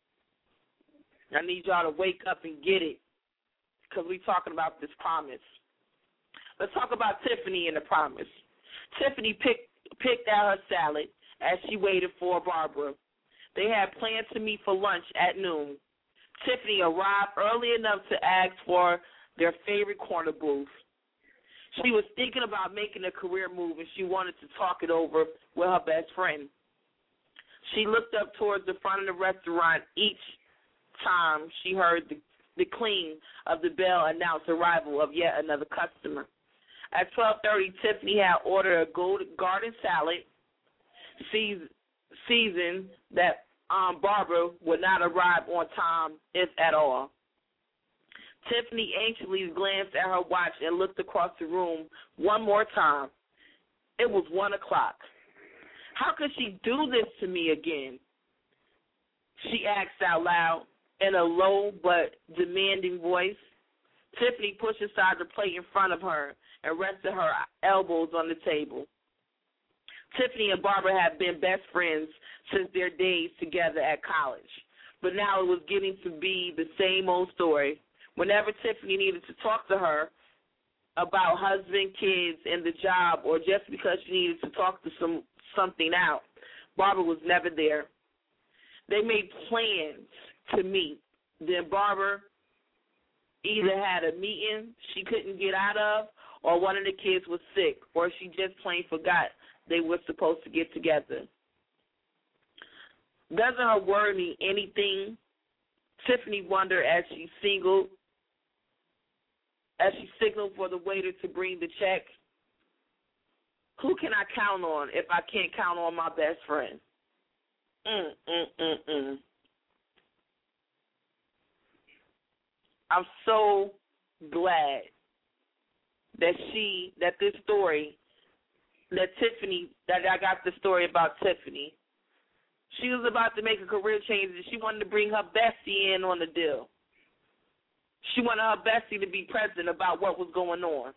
S1: I need y'all to wake up and get it because we're talking about this promise. Let's talk about Tiffany and the promise. Tiffany picked, picked out her salad as she waited for Barbara. They had planned to meet for lunch at noon. Tiffany arrived early enough to ask for their favorite corner booth. She was thinking about making a career move, and she wanted to talk it over with her best friend. She looked up towards the front of the restaurant each time she heard the, the cling of the bell announce the arrival of yet another customer. At twelve thirty, Tiffany had ordered a golden garden salad, seasoned that um, Barbara would not arrive on time, if at all. Tiffany anxiously glanced at her watch and looked across the room one more time. It was one o'clock. How could she do this to me again? She asked out loud in a low but demanding voice. Tiffany pushed aside the plate in front of her and rested her elbows on the table. Tiffany and Barbara had been best friends since their days together at college, but now it was getting to be the same old story. Whenever Tiffany needed to talk to her about husband, kids, and the job, or just because she needed to talk to some something out, Barbara was never there. They made plans to meet. Then Barbara either had a meeting she couldn't get out of, or one of the kids was sick, or she just plain forgot they were supposed to get together. Doesn't her word mean anything? Tiffany wondered as she singled As she signaled for the waiter to bring the check. Who can I count on if I can't count on my best friend? Mm, mm, mm, mm. I'm so glad that she, that this story, that Tiffany, that I got the story about Tiffany. She was about to make a career change, and she wanted to bring her bestie in on the deal. She wanted her bestie to be present about what was going on.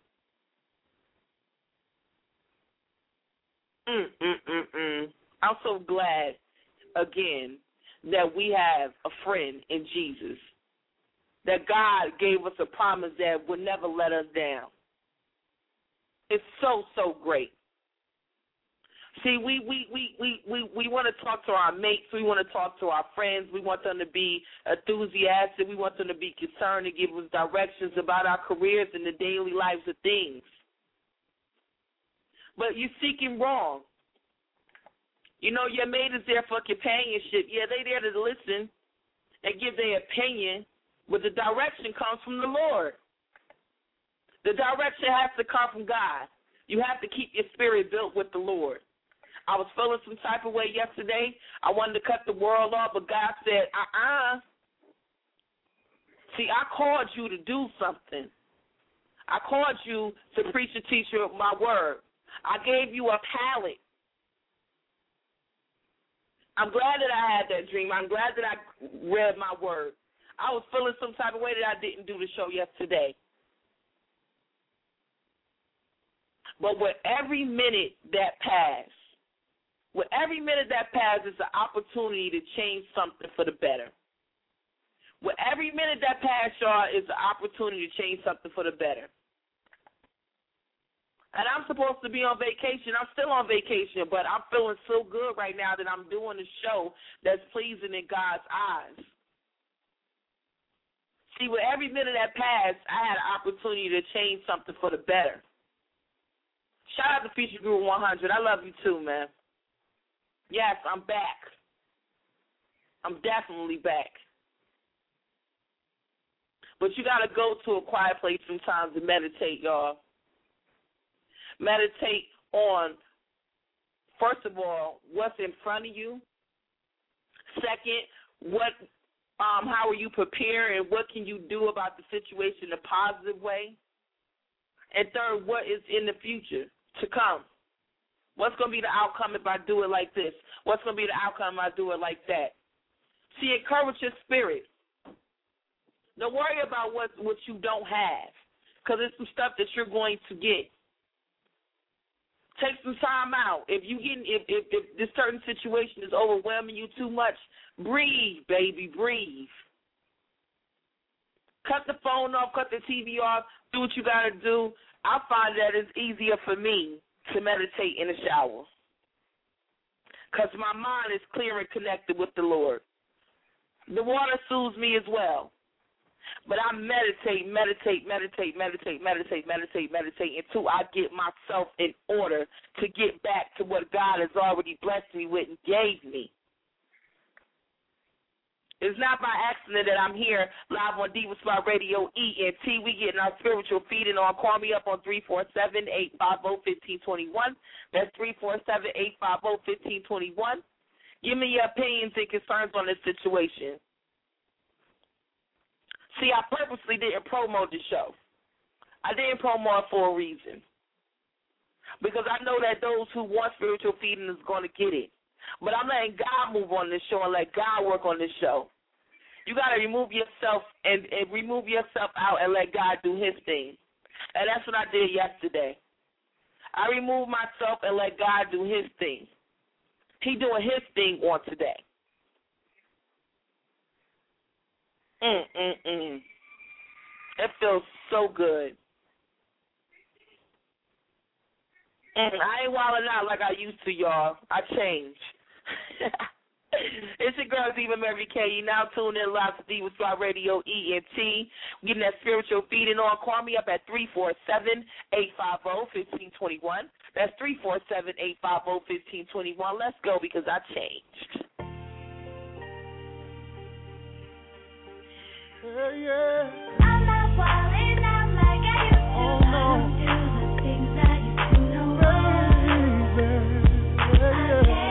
S1: Mm, mm, mm, mm. I'm so glad, again, that we have a friend in Jesus, that God gave us a promise that would never let us down. It's so, so great. See, we we, we, we, we, we want to talk to our mates. We want to talk to our friends. We want them to be enthusiastic. We want them to be concerned and give us directions about our careers and the daily lives of things. But you're seeking wrong. You know, your mate is there for companionship. Yeah, they there to listen and give their opinion, but the direction comes from the Lord. The direction has to come from God. You have to keep your spirit built with the Lord. I was feeling some type of way yesterday. I wanted to cut the world off, but God said, uh-uh. See, I called you to do something. I called you to preach and teach you my word. I gave you a palette. I'm glad that I had that dream. I'm glad that I read my word. I was feeling some type of way that I didn't do the show yesterday. But with every minute that passed, with every minute that passes, is an opportunity to change something for the better. With every minute that passes, y'all, is an opportunity to change something for the better. And I'm supposed to be on vacation. I'm still on vacation, but I'm feeling so good right now that I'm doing a show that's pleasing in God's eyes. See, with every minute that passed, I had an opportunity to change something for the better. Shout out to Future Guru one hundred. I love you too, man. Yes, I'm back. I'm definitely back. But you got to go to a quiet place sometimes to meditate, y'all. Meditate on, first of all, what's in front of you. Second, what, um, how are you prepared and what can you do about the situation in a positive way? And third, what is in the future to come? What's going to be the outcome if I do it like this? What's going to be the outcome if I do it like that? See, encourage your spirit. Don't worry about what, what you don't have, because it's some stuff that you're going to get. Take some time out. If you get if, if if this certain situation is overwhelming you too much, breathe, baby, breathe. cut the phone off, cut the T V off, do what you got to do. I find that it's easier for me to meditate in the shower because my mind is clear and connected with the Lord. The water soothes me as well. But I meditate, meditate, meditate, meditate, meditate, meditate, meditate until I get myself in order to get back to what God has already blessed me with and gave me. It's not by accident that I'm here live on Diva Spot Radio E N T. We getting our spiritual feeding on. Call me up on three four seven, eight five zero, one five two one. That's three four seven, eight five zero, one five two one. Give me your opinions and concerns on this situation. See, I purposely didn't promote the show. I didn't promote it for a reason. Because I know that those who want spiritual feeding is going to get it. But I'm letting God move on this show and let God work on this show. You got to remove yourself and, and remove yourself out and let God do his thing. And that's what I did yesterday. I removed myself and let God do his thing. He doing his thing on today. Mm, mm, mm. It feels so good. Mm, I ain't wilding out like I used to, y'all. I changed. It's your girl, Diva Mary K. You now tuned in live to Diva Spot Radio E N T. Getting that spiritual feeding on. Call me up at three four seven, eight five zero, one five two one. That's three four seven, eight five zero, one five two one. Let's go because I changed.
S3: Yeah, yeah.
S4: I'm not wilding out like I used to.
S3: Oh, no.
S4: I don't do the things I used to no more.
S3: Yeah, yeah.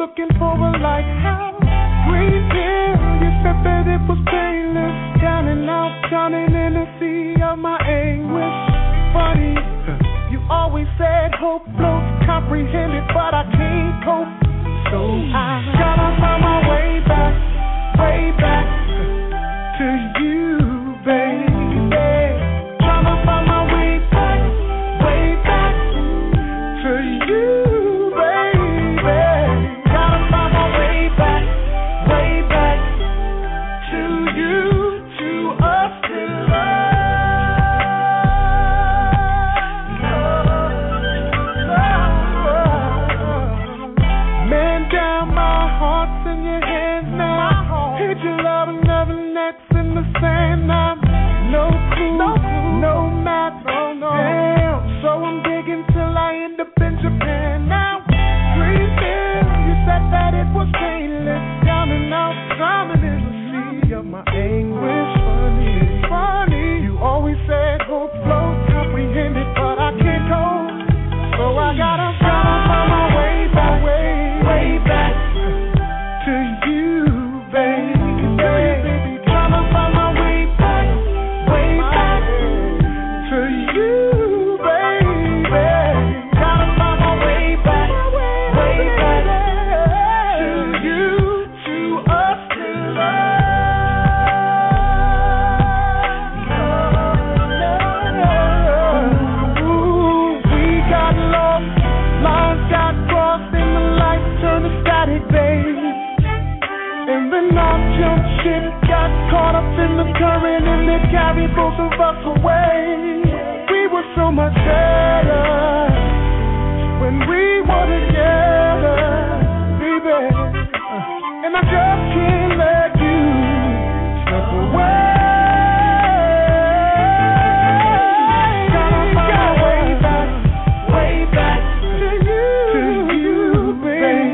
S3: looking for a lighthouse. Green pill, you said that it was painless. Down and out, drowning in the sea of my anguish. Funny, you always said hope floats, comprehend it, but I can't cope. So I gotta find my way back, way back to you, baby. Trying to find my way back, way back to you, baby. Gotta find my way back, way back to you, to us, to love. Man down, my heart's in your hands now. Hit your love and never nets in the sand now. No clue, no, clue, no map, oh no. Damn, so I'm digging till I end up in Japan now. Dreaming, you said that it was painless. Down and out, drowning in the sea of my anguish. Funny, funny, you always said hope floats, comprehend it, but I can't go. So I gotta, gotta find my way back, way, way back to you, baby. Trying to find my way back, way back to you, baby. Gotta find my way back, way back to you, to us, to love. Ooh, we got lost, lines got crossed, and the lights turned to static, baby. And then I jumped ship, got caught up in the current, and it carried both of us away. We were so much better when we were together, baby. And I just can't let you slip away. Gotta find my way back, way back to you, to you, baby.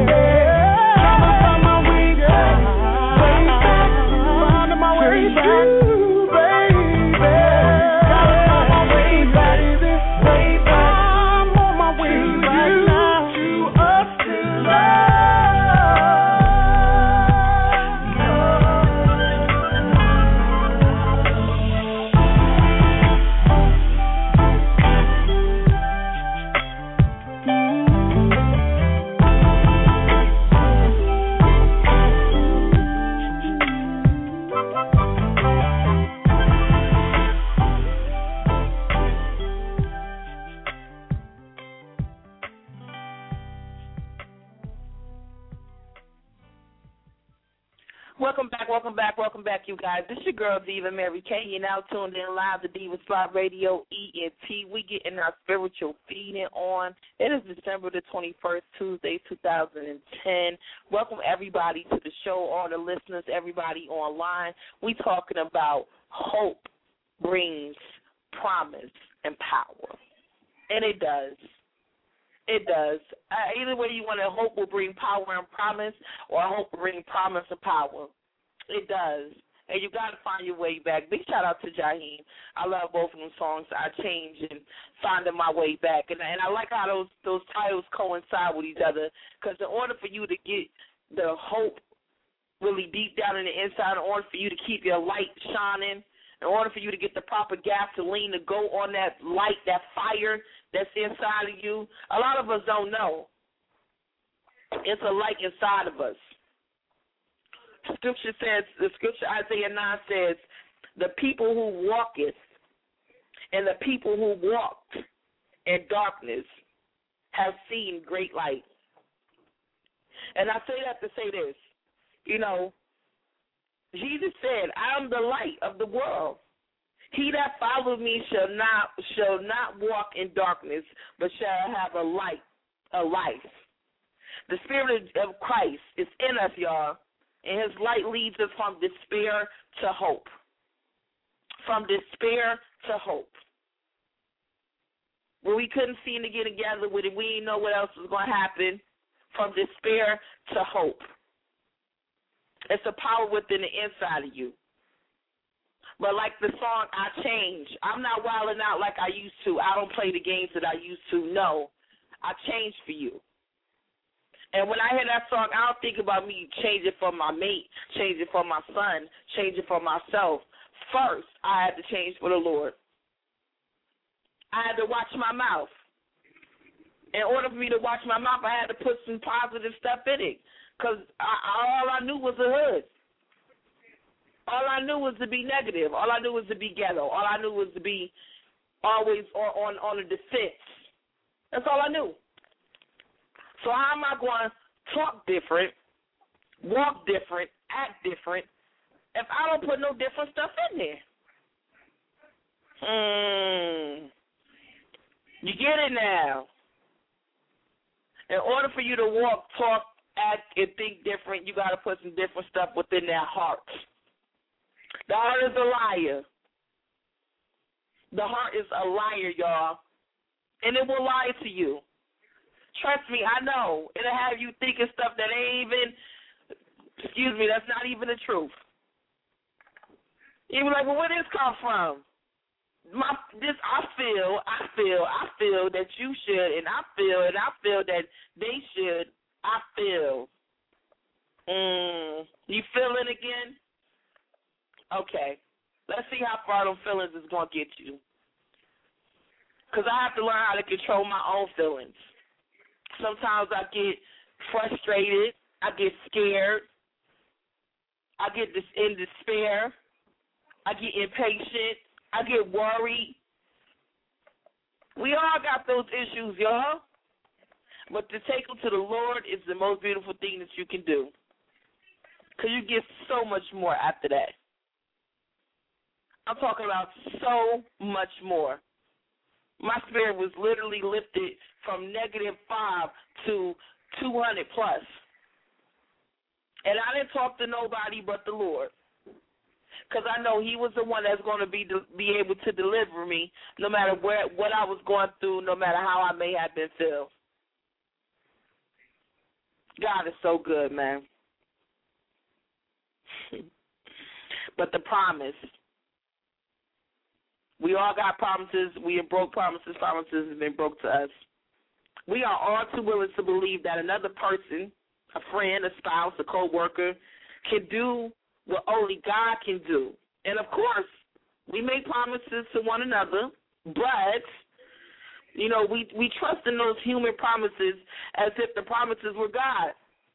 S1: Welcome back, welcome back, welcome back, you guys. This is your girl, Diva Mary Kay. You're now tuned in live to Diva Spot Radio, E N T. We getting our spiritual feeding on. It is December the twenty-first, Tuesday, two thousand ten. Welcome, everybody, to the show, all the listeners, everybody online. We talking about hope brings promise and power. And it does. It does. Uh, either way you want to, hope will bring power and promise, or hope will bring promise and power. It does. And you got to find your way back. Big shout out to Jaheim. I love both of them songs. I changed and finding my way back. And, and I like how those, those titles coincide with each other, because in order for you to get the hope really deep down in the inside, in order for you to keep your light shining, in order for you to get the proper gasoline to go on that light, that fire that's inside of you, a lot of us don't know. It's a light inside of us. Scripture says, the scripture Isaiah nine says, the people who walketh and the people who walked in darkness have seen great light. And I say that to say this, you know, Jesus said, I am the light of the world. He that follows me shall not shall not walk in darkness, but shall have a light, a life. The Spirit of Christ is in us, y'all, and his light leads us from despair to hope. From despair to hope. When we couldn't seem to get together with it, we didn't know what else was going to happen. From despair to hope. It's a power within the inside of you. But like the song, I Change. I'm not wilding out like I used to. I don't play the games that I used to. No, I changed for you. And when I hear that song, I don't think about me changing for my mate, changing for my son, changing for myself. First, I had to change for the Lord. I had to watch my mouth. In order for me to watch my mouth, I had to put some positive stuff in it, because all I knew was the hood. All I knew was to be negative. All I knew was to be ghetto. All I knew was to be always on, on, on the defense. That's all I knew. So how am I going to talk different, walk different, act different, if I don't put no different stuff in there? Hmm. You get it now. In order for you to walk, talk, act, and think different, you got to put some different stuff within their heart. The heart is a liar. The heart is a liar, y'all. And it will lie to you. Trust me, I know. It'll have you thinking stuff that ain't even, excuse me, that's not even the truth. You be like, well, where did this come from? My this I feel, I feel, I feel that you should, and I feel, and I feel that they should. I feel. Mm, you feeling again? Okay. Let's see how far those feelings is going to get you. Because I have to learn how to control my own feelings. Sometimes I get frustrated. I get scared. I get this in despair. I get impatient. I get worried. We all got those issues, y'all. But to take them to the Lord is the most beautiful thing that you can do. Because you get so much more after that. I'm talking about so much more. My spirit was literally lifted from negative five to two hundred plus. And I didn't talk to nobody but the Lord. Because I know he was the one that's going to be be able to deliver me no matter where what I was going through, no matter how I may have been filled. God is so good, man. But the promise. We all got promises. We have broke promises. Promises have been broke to us. We are all too willing to believe that another person, a friend, a spouse, a co-worker, can do what only God can do. And, of course, we make promises to one another, but, you know, we, we trust in those human promises as if the promises were God.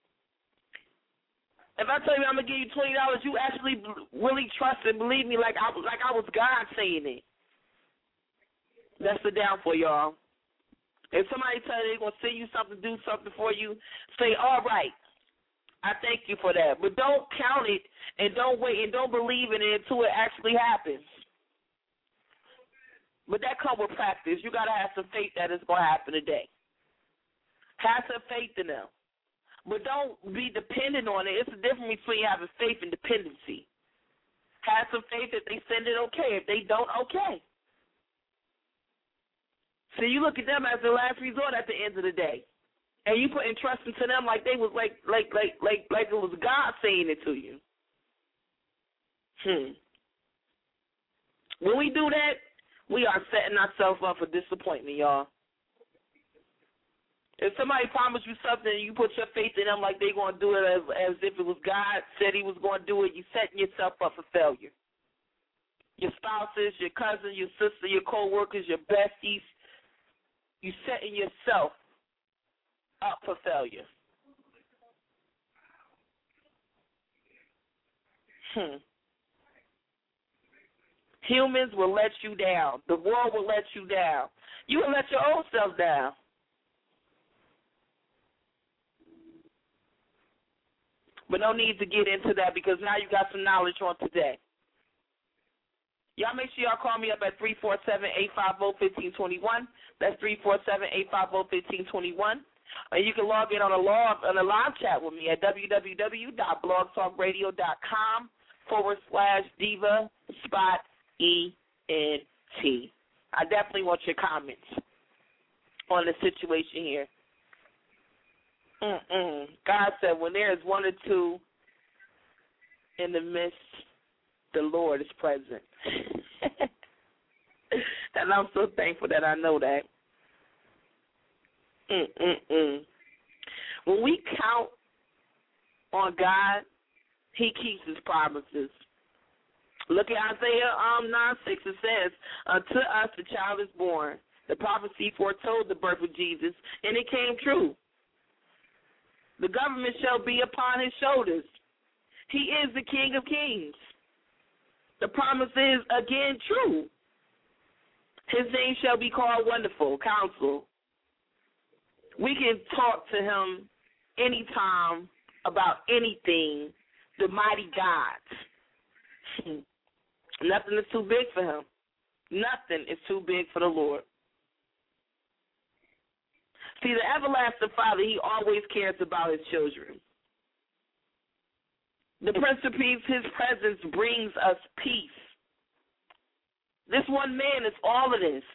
S1: If I tell you I'm going to give you twenty dollars, you actually really trust and believe me like I, like I was God saying it. That's the downfall, y'all. If somebody tell you they're going to send you something, do something for you, say, all right, I thank you for that. But don't count it and don't wait and don't believe in it until it actually happens. But that comes with practice. You got to have some faith that it's going to happen today. Have some faith in them. But don't be dependent on it. It's a difference between having faith and dependency. Have some faith that they send it okay. If they don't, okay. So you look at them as the last resort at the end of the day. And you putting trust into them like they was like like like like like it was God saying it to you. Hmm. When we do that, we are setting ourselves up for disappointment, y'all. If somebody promised you something and you put your faith in them like they going to do it as, as if it was God said he was going to do it, you setting yourself up for failure. Your spouses, your cousin, your sister, your co-workers, your besties, you setting yourself up for failure. Hmm. Humans will let you down. The world will let you down. You will let your own self down. But no need to get into that because now you got some knowledge on today. Y'all make sure y'all call me up at three four seven, eight five zero, one five two one. That's three four seven, eight five zero, one five two one. And you can log in on a, log, on a live chat with me at www.blogtalkradio.com forward slash diva spot E N T. I definitely want your comments on the situation here. Mm-mm. God said when there is one or two in the midst, the Lord is present. And I'm so thankful that I know that. Mm-mm-mm. When we count on God, he keeps his promises. Look at Isaiah um, nine six. It says, unto us the child is born. The prophecy foretold the birth of Jesus, and it came true. The government shall be upon his shoulders. He is the King of kings. The promise is again true. His name shall be called Wonderful Counsel. We can talk to him anytime about anything, the mighty God. Nothing is too big for him. Nothing is too big for the Lord. See, the everlasting Father, he always cares about his children. The Prince of Peace, his presence brings us peace. This one man is all of this.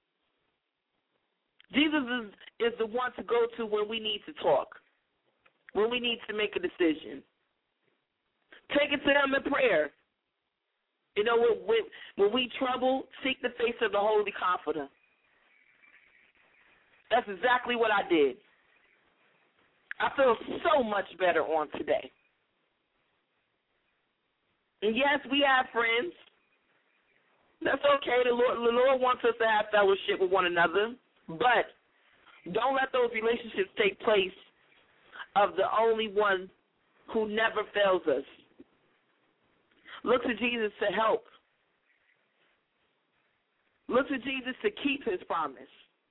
S1: Jesus is, is the one to go to when we need to talk, when we need to make a decision. Take it to him in prayer. You know, when, when, when we trouble, seek the face of the Holy Comforter. That's exactly what I did. I feel so much better on today. And yes, we have friends. That's okay. The Lord, the Lord wants us to have fellowship with one another. But don't let those relationships take place of the only one who never fails us. Look to Jesus to help. Look to Jesus to keep his promise.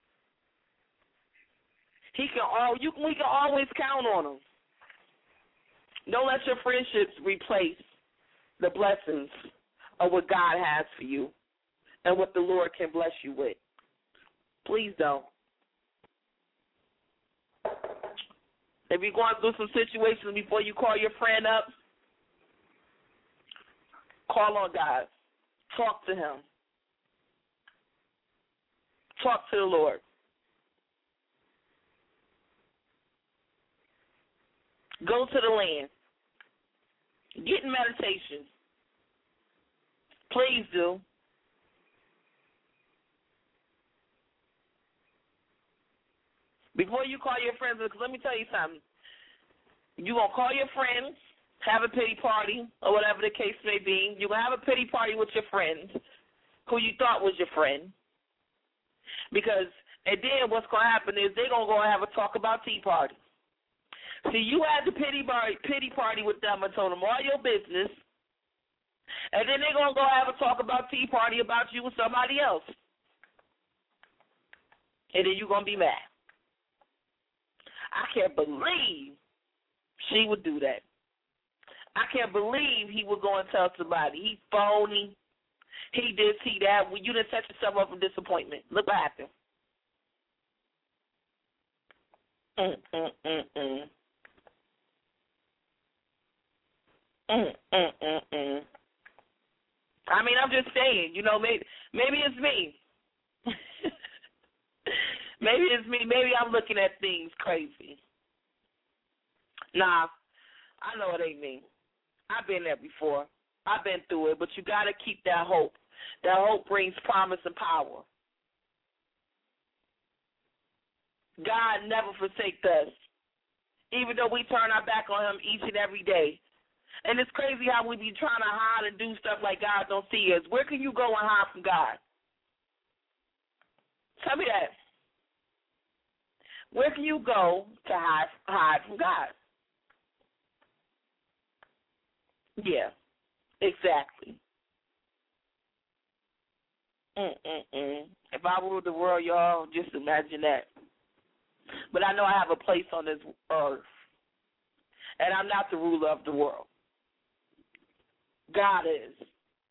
S1: He can all you we can always count on him. Don't let your friendships replace the blessings of what God has for you and what the Lord can bless you with. Please don't. If you're going through some situations before you call your friend up, call on God. Talk to him. Talk to the Lord. Go to the land. Get in meditation. Please do. Before you call your friends, because let me tell you something. You're going to call your friends, have a pity party, or whatever the case may be. You're going to have a pity party with your friends who you thought was your friend. Because, and then what's going to happen is they're going to go and have a talk about tea party. See, you had the pity party, pity party with them and told them all your business, and then they're going to go have a talk about tea party about you with somebody else. And then you're going to be mad. I can't believe she would do that. I can't believe he would go and tell somebody. He phony. He this, he that. Well, you done set yourself up for disappointment. Look what happened. Mm, mm, mm, mm. Mm, mm, mm, mm. I mean, I'm just saying, you know, maybe maybe it's me. Maybe it's me. Maybe I'm looking at things crazy. Nah, I know it ain't me. I've been there before. I've been through it, but you got to keep that hope. That hope brings promise and power. God never forsakes us, even though we turn our back on him each and every day. And it's crazy how we be trying to hide and do stuff like God don't see us. Where can you go and hide from God? Tell me that. Where can you go to hide, hide from God? Yeah, exactly. Mm-mm-mm. If I ruled the world, y'all, just imagine that. But I know I have a place on this earth, and I'm not the ruler of the world. God is.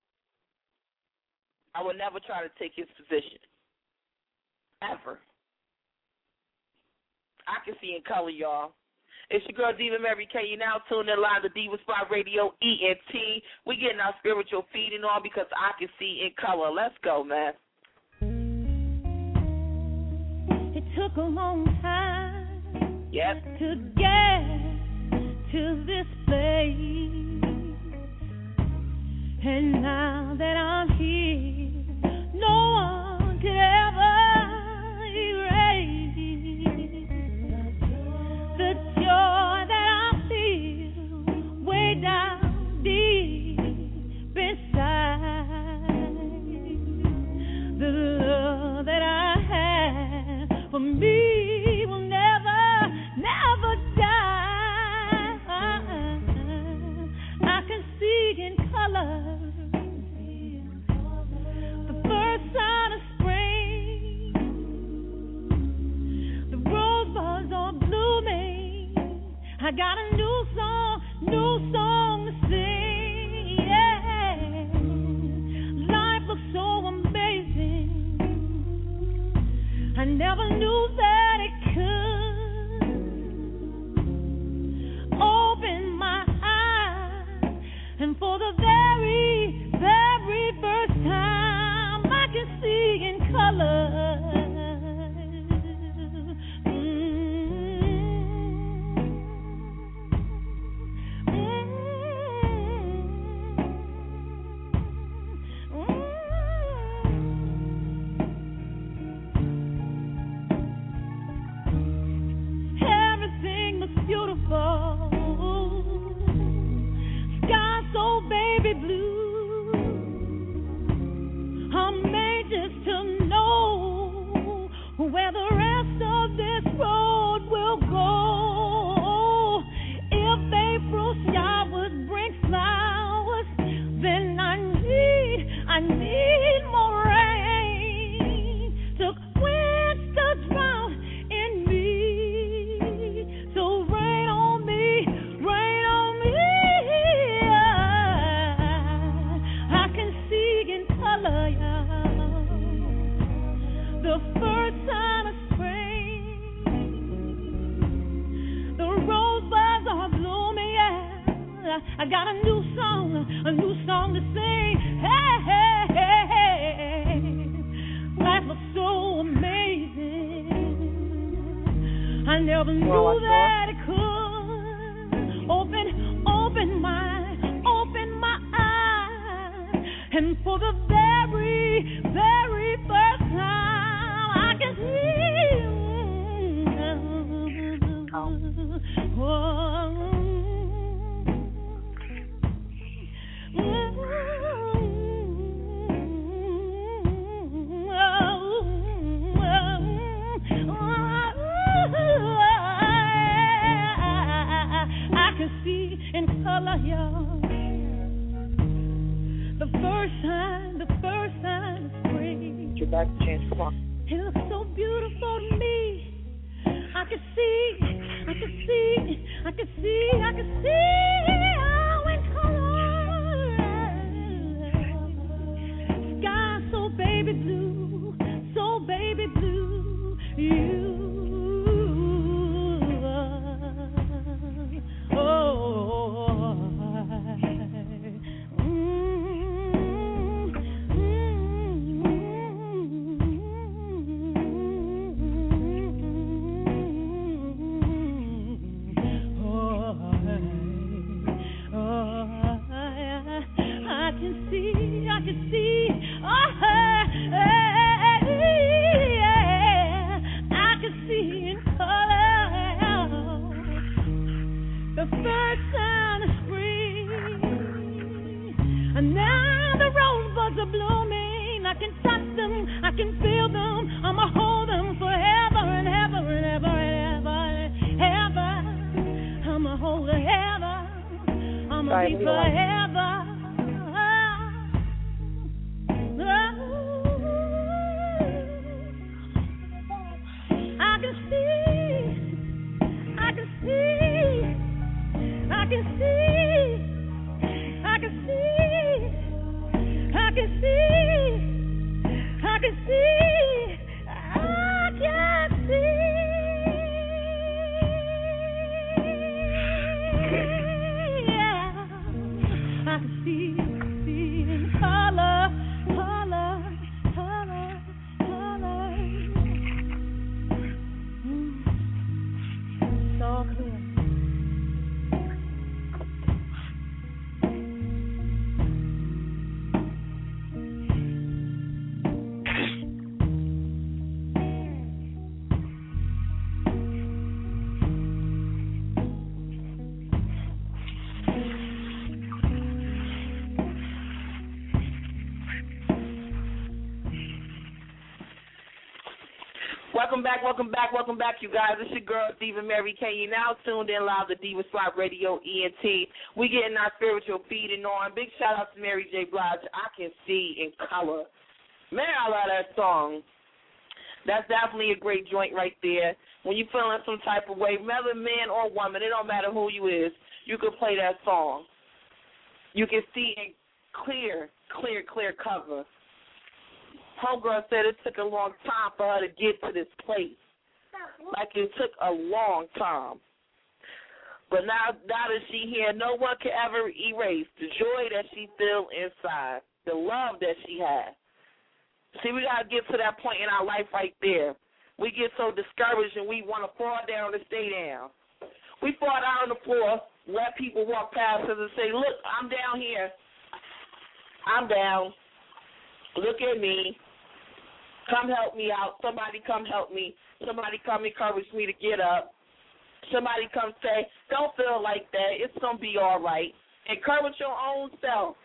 S1: I would never try to take his position. Ever. I can see in color, y'all. It's your girl, Diva Mary K. You're now tuned in live to Diva Spot Radio, E N T. We getting our spiritual feeding on because I can see in color. Let's go, man.
S4: It took a long time
S1: Yep.
S4: to get to this place. And now that I'm here, no one could ever erase the got a new song, new song to sing. Yeah, life looks so amazing. I never knew that it could open my eyes, and for the very, very first time, I can see in color. Sky so baby blue, I'm anxious to know where the rest of this road will go. If April showers bring flowers, then I need, I need more rain to quench the drought in me. So rain on me, rain on me. I can see in color, yeah, the first sign of spring. The rosebuds are blooming, yeah. I got a new song, a new song to sing. Hey, hey, hey, hey. Life looks so amazing. I never knew that it could open, open my, open my eyes, and for the very, very first time, I can see. Oh. In color, y'all. The first time, the first time of spring.
S1: Your back chance, come on.
S4: It looks so beautiful to me. I can see, I can see, I can see, I can see how in color. Sky so baby blue, so baby blue. You.
S1: Welcome back, welcome back, welcome back, you guys. It's your girl, Diva Mary K. You now tuned in live to Diva Slot Radio, E N T. We getting our spiritual feeding on. Big shout out to Mary J. Blige. I Can See in Color. Man, I love that song. That's definitely a great joint right there. when you feeling some type of way, whether man or woman, it don't matter who you is, you can play that song. You can see in clear, clear, clear cover. Homegirl said it took a long time for her to get to this place. Like it took a long time. But now, now that she here, no one can ever erase the joy that she feels inside, the love that she has. See, we got to get to that point in our life right there. We get so discouraged and we want to fall down and stay down. We fall down on the floor, let people walk past us and say, look, I'm down here. I'm down. Look at me. Come help me out. Somebody come help me. Somebody come encourage me to get up. Somebody come say, don't feel like that. It's going to be all right. Encourage your own self.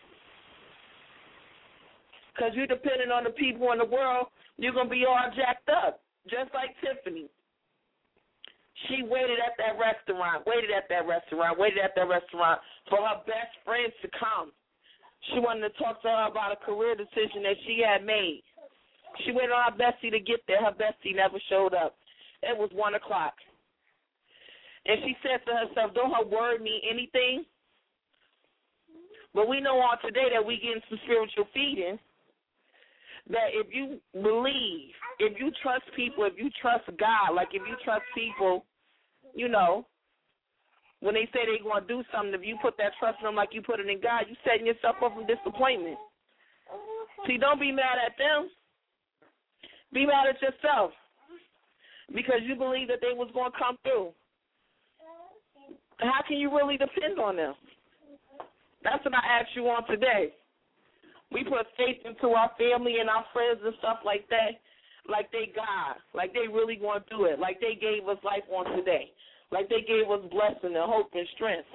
S1: Because you're depending on the people in the world, you're going to be all jacked up, just like Tiffany. She waited at that restaurant, waited at that restaurant, waited at that restaurant for her best friends to come. She wanted to talk to her about a career decision that she had made. She waited on her bestie to get there. Her bestie never showed up. It was one o'clock. And she said to herself, don't her word mean anything? But we know on today that we getting some spiritual feeding, that if you believe, if you trust people, if you trust God, like if you trust people, you know, when they say they're going to do something, if you put that trust in them like you put it in God, you're setting yourself up for disappointment. See, don't be mad at them. Be mad at yourself because you believe that they was going to come through. How can you really depend on them? That's what I asked you on today. We put faith into our family and our friends and stuff like that, like they God, like they really going to do it, like they gave us life on today, like they gave us blessing and hope and strength.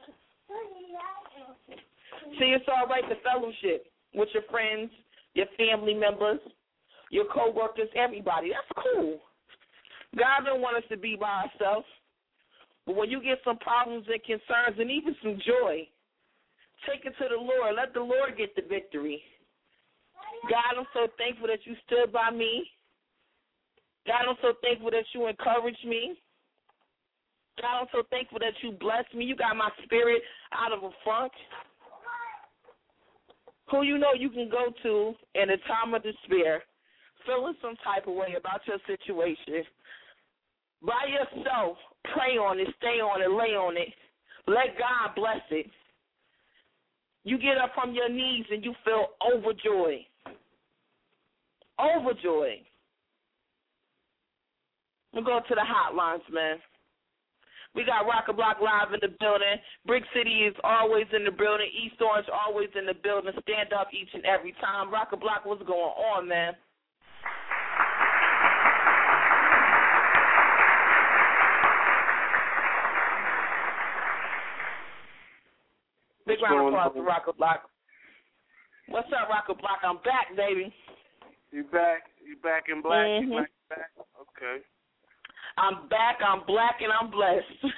S1: See, it's all right to fellowship with your friends, your family members, your co-workers, everybody. That's cool. God don't want us to be by ourselves. But when you get some problems and concerns and even some joy, take it to the Lord. Let the Lord get the victory. God, I'm so thankful that you stood by me. God, I'm so thankful that you encouraged me. God, I'm so thankful that you blessed me. You got my spirit out of a funk. Who you know you can go to in a time of despair, feeling some type of way about your situation. By yourself, pray on it, stay on it, lay on it. Let God bless it. You get up from your knees and you feel overjoyed. Overjoyed. We'll go to the hotlines, man. We got Rock a Block Live in the building. Brick City is always in the building. East Orange always in the building. Stand up each and every time. Rock a Block, what's going on, man? Big round of applause for Rock a Block. What's up, Rock a Block? I'm back, baby.
S5: You back? You back in black?
S1: Mm-hmm.
S5: You back, back? Okay.
S1: I'm back, I'm black, and I'm blessed.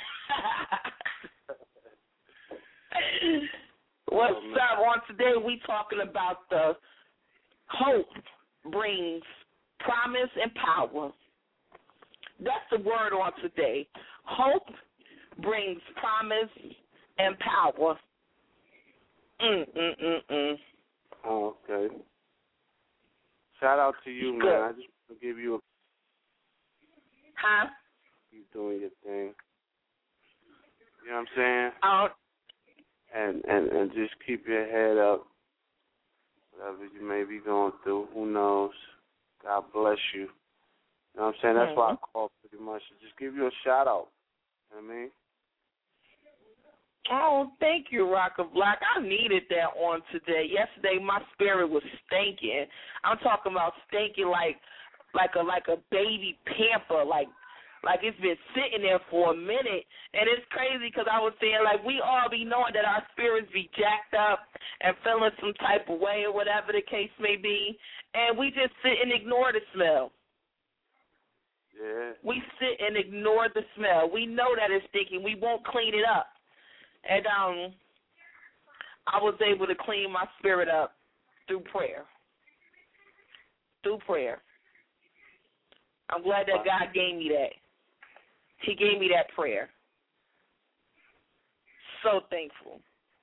S1: What's up? On today, we talking about the hope brings promise and power. That's the word on today. Hope brings promise and power. Mm, mm, mm, mm.
S5: Oh, okay. Shout out to you,
S1: Good.
S5: man. I just want to give you a...
S1: Huh?
S5: Keep doing your thing. You know what I'm saying?
S1: Oh.
S5: And, and, and just keep your head up. Whatever you may be going through, who knows? God bless you. You know what I'm saying? That's
S1: Mm-hmm.
S5: why I call pretty much to just give you a shout out. You know what I mean?
S1: Oh, thank you, Rock a Block. I needed that on today. Yesterday, my spirit was stinking. I'm talking about stinking like, like a like a baby pamper, like, like it's been sitting there for a minute. And it's crazy because I was saying like we all be knowing that our spirits be jacked up and feeling some type of way or whatever the case may be, and we just sit and ignore the smell.
S5: Yeah.
S1: We sit and ignore the smell. We know that it's stinking. We won't clean it up. And um, I was able to clean my spirit up through prayer. Through prayer. I'm glad that God gave me that. he gave me that prayer. So thankful.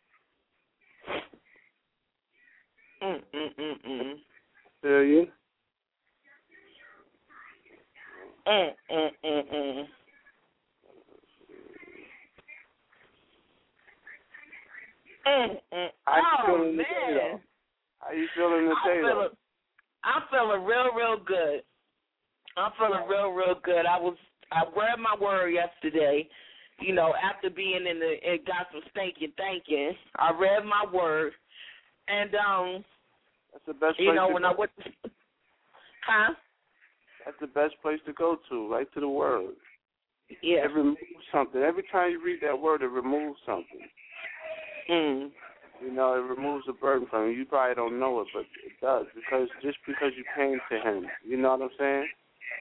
S1: Mm, mm, mm, mm.
S5: Feel you?
S1: Mm, mm, mm, mm. Mm, mm.
S5: How you
S1: Oh,
S5: feeling
S1: man.
S5: today, though? How you feeling
S1: I'm
S5: today, though?
S1: feeling, I'm feeling real, real good. I'm feeling real, real good. I was, I read my word yesterday. You know, after being in the, it got some stinking thinking. I read my word, and um,
S5: That's the best place
S1: you know
S5: to
S1: when
S5: go.
S1: I went, huh?
S5: That's the best place to go to, right to the word.
S1: Yeah.
S5: It removes something. Every time you read that word, it removes something.
S1: Mm.
S5: You know, it removes a burden from you. You probably don't know it, but it does, because just because you came to him, you know what I'm saying?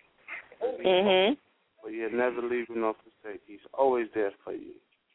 S1: Mhm.
S5: But he'll never leave you nor forsake. He's always there for you.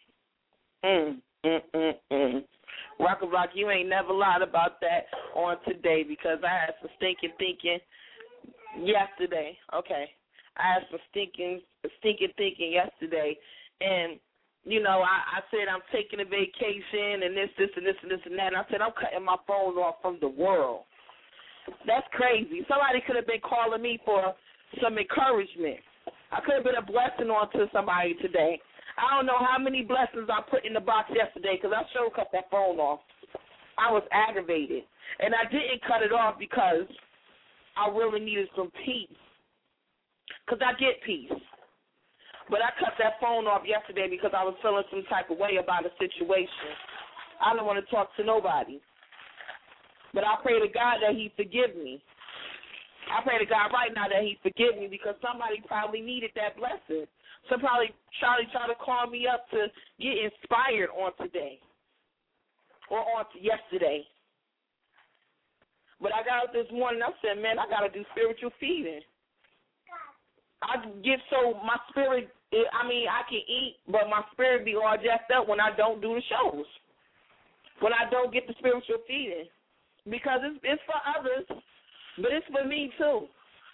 S1: Mm. Mm. Mm. Mm. Rockablock, you ain't never lied about that on today, because I had some stinking thinking yesterday. Okay, I had some stinking, stinking thinking yesterday, and you know, I, I said I'm taking a vacation and this, this, and this, and this, and that. And I said I'm cutting my phone off from the world. That's crazy. Somebody could have been calling me for some encouragement. I could have been a blessing on to somebody today. I don't know how many blessings I put in the box yesterday, because I sure cut that phone off. I was aggravated. And I didn't cut it off because I really needed some peace, because I get peace. But I cut that phone off yesterday because I was feeling some type of way about a situation. I don't want to talk to nobody. But I pray to God that he forgive me. I pray to God right now that he forgive me, because somebody probably needed that blessing. Somebody probably tried to call me up to get inspired on today or on to yesterday. But I got up this morning and I said, man, I got to do spiritual feeding. I get so, my spirit, I mean, I can eat, but my spirit be all jacked up when I don't do the shows, when I don't get the spiritual feeding, because it's, it's for others, but it's for me too.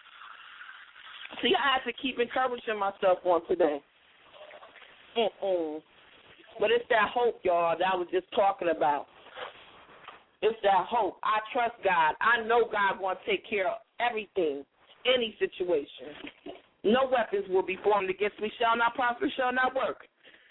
S1: See, I have to keep encouraging myself on today. Mm-mm. But it's that hope, y'all, that I was just talking about. It's that hope. I trust God. I know God going to take care of everything, any situation. No weapons will be formed against me, shall not prosper, shall not work.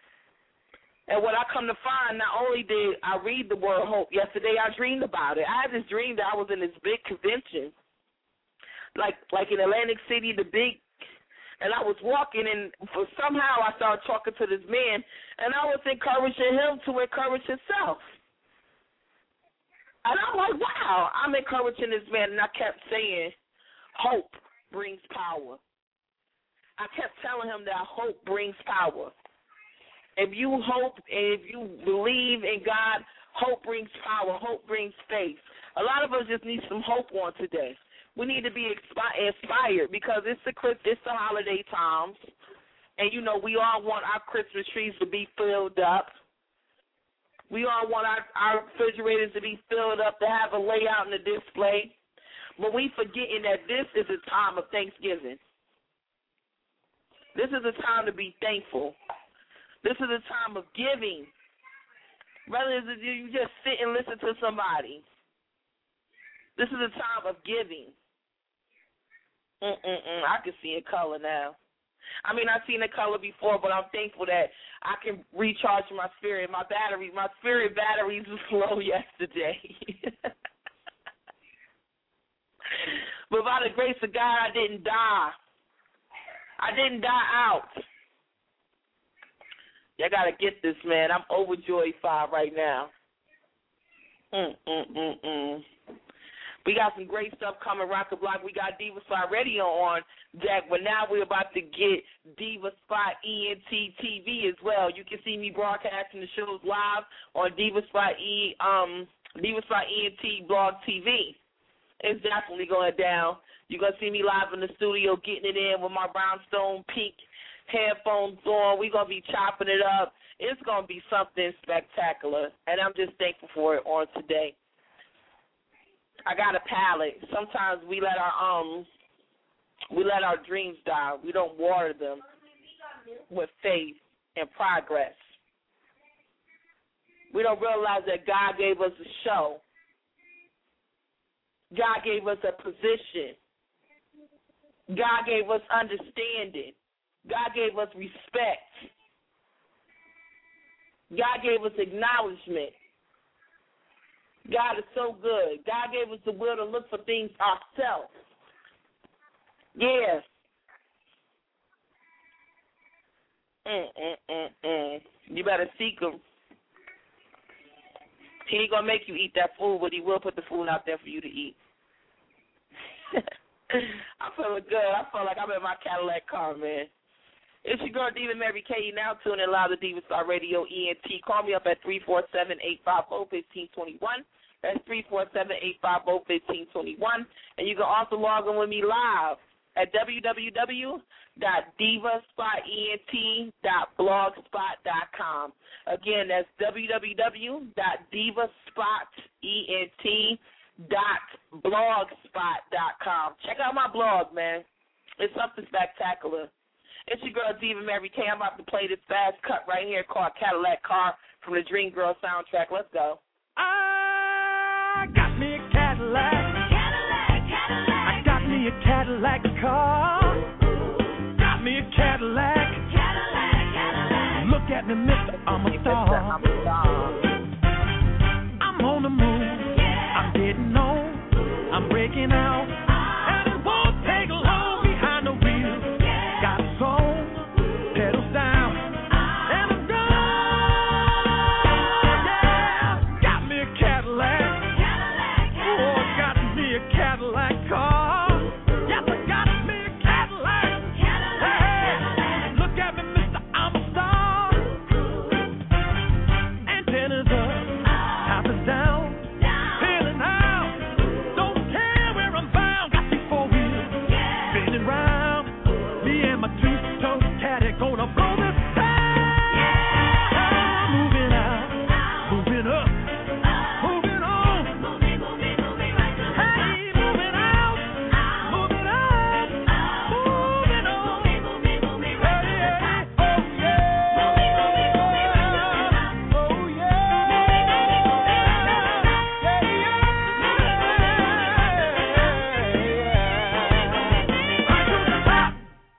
S1: And what I come to find, not only did I read the word hope yesterday, I dreamed about it. I had this dream that I was in this big convention, like like in Atlantic City, the big, and I was walking, and for somehow I started talking to this man, and I was encouraging him to encourage himself. And I'm like, wow, I'm encouraging this man, and I kept saying, hope brings power. I kept telling him that hope brings power. If you hope and if you believe in God, hope brings power. Hope brings faith. A lot of us just need some hope on today. We need to be inspired, because it's the it's the holiday times, and you know we all want our Christmas trees to be filled up. We all want our, our refrigerators to be filled up, to have a layout and a display. But we forgetting that this is a time of Thanksgiving. This is a time to be thankful. This is a time of giving. Rather than you just sit and listen to somebody. This is a time of giving. Mm-mm-mm. I can see a color now. I mean, I've seen a color before, but I'm thankful that I can recharge my spirit. My battery, my spirit batteries was low yesterday. But by the grace of God, I didn't die. I didn't die out. Y'all got to get this, man. I'm overjoyed five right now. Mm-mm-mm-mm. We got some great stuff coming, Rocket Block. We got Diva Spot Radio on deck, but now we're about to get Diva Spot E N T T V as well. You can see me broadcasting the shows live on Diva Spot E um Diva Spot E N T Blog T V. It's definitely going down. You're going to see me live in the studio getting it in with my brownstone pink headphones on. We're going to be chopping it up. It's going to be something spectacular, and I'm just thankful for it on today. I got a palette. Sometimes we let our um we let our dreams die. We don't water them. with faith and progress. We don't realize that God gave us a show. God gave us a position. God gave us understanding. God gave us respect. God gave us acknowledgement. God is so good. God gave us the will to look for things ourselves. Yes. Mm, mm, mm, mm. You better seek him. He ain't going to make you eat that food, but he will put the food out there for you to eat. I'm feeling good. I feel like I'm in my Cadillac car, man. It's your girl, Diva Mary K. You now tuning in live to Diva Star Radio, E N T. Call me up at three four seven, eight five zero, one five two one. That's three four seven, eight five zero, one five two one. And you can also log in with me live at w w w dot diva spot ent dot blogspot dot com. Again, that's w w w dot diva spot ent dot blogspot dot com. Check out my blog, man. It's something spectacular. It's your girl, Diva Mary K. I'm about to play this fast cut right here called Cadillac Car from the Dream Girl soundtrack. Let's go.
S2: I got me a Cadillac. Cadillac, Cadillac. I got me a Cadillac car. Got me a Cadillac. Cadillac, Cadillac. Look at me, mister, I'm a star. I'm a star. I'm on the move. Yeah. I'm getting on. I'm breaking out. And it won't take long behind the wheel. Yeah. Got a song, pedals down. And I'm gone. Yeah. Got me a Cadillac. Cadillac, Cadillac. Oh, got me a Cadillac car. Yes, I got me a Cadillac. Cadillac, hey, Cadillac. Look at me, mister, I'm a star. Antennas up, top is down. Feeling out, don't care where I'm bound. Got these four wheels, spinning round. Me and my two-tone caddy gonna blow this town. Moving out, moving up, moving on. Hey, moving out, moving up, moving on. Hey, oh yeah, oh yeah.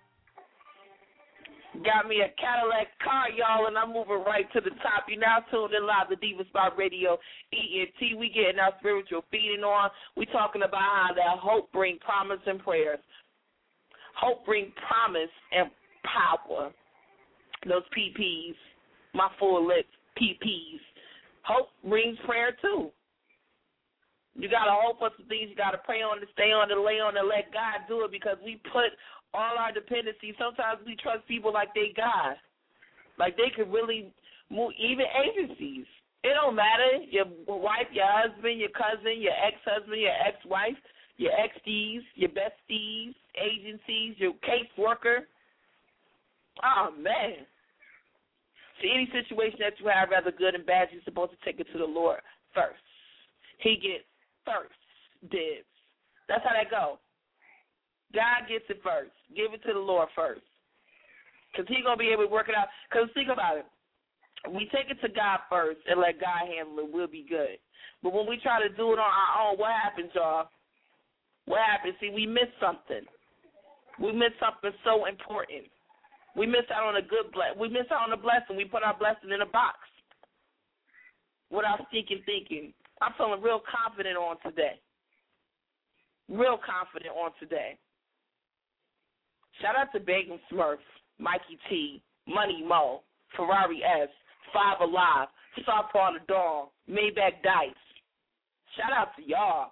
S1: Got me a Cadillac car, y'all, and I'm moving right to the top. You now tuned in live to Diva Spot Radio, E N T. We getting our spiritual feeding on. We talking about how that hope bring promise and prayers. Hope bring promise and power. Those P Ps, my full lips, P Ps. Hope brings prayer too. You got to hope for some things. You got to pray on it, stay on it, lay on it, let God do it, because we put all our dependency. Sometimes we trust people like they God. Like they could really move, even agencies. It don't matter. Your wife, your husband, your cousin, your ex-husband, your ex-wife, your ex-stees, your besties, agencies, your caseworker. Oh, man. See, any situation that you have, rather good and bad, you're supposed to take it to the Lord first. He gets first dibs. That's how that goes. God gets it first. Give it to the Lord first. Because he's going to be able to work it out. Because think about it. We take it to God first and let God handle it, we'll be good. But when we try to do it on our own, what happens, y'all? What happens? See, we miss something. We miss something so important. We miss out on a good blessing. We miss out on a blessing. We put our blessing in a box without stinking thinking. I'm feeling real confident on today. Real confident on today. Shout out to Bacon Smurf, Mikey T, Money Mo, Ferrari S, Five Alive, Southpaw the Dog, Maybach Dice. Shout out to y'all.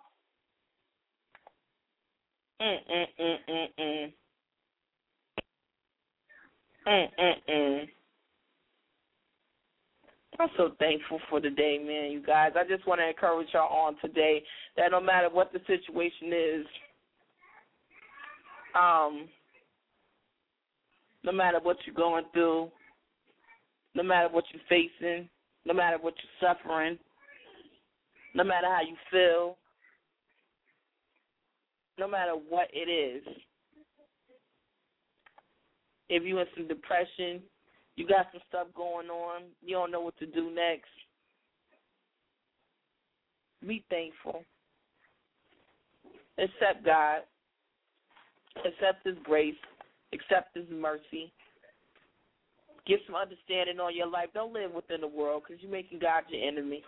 S1: Mm, mm, mm, mm, mm. Mm, mm, mm. I'm so thankful for the day, man, you guys. I just want to encourage y'all on today that no matter what the situation is, um, no matter what you're going through, no matter what you're facing, no matter what you're suffering, no matter how you feel, no matter what it is, If you're in some depression, you got some stuff going on, you don't know what to do next, be thankful. Accept God. Accept His grace. Accept His mercy. Get some understanding on your life. Don't live within the world because you're making God your enemy.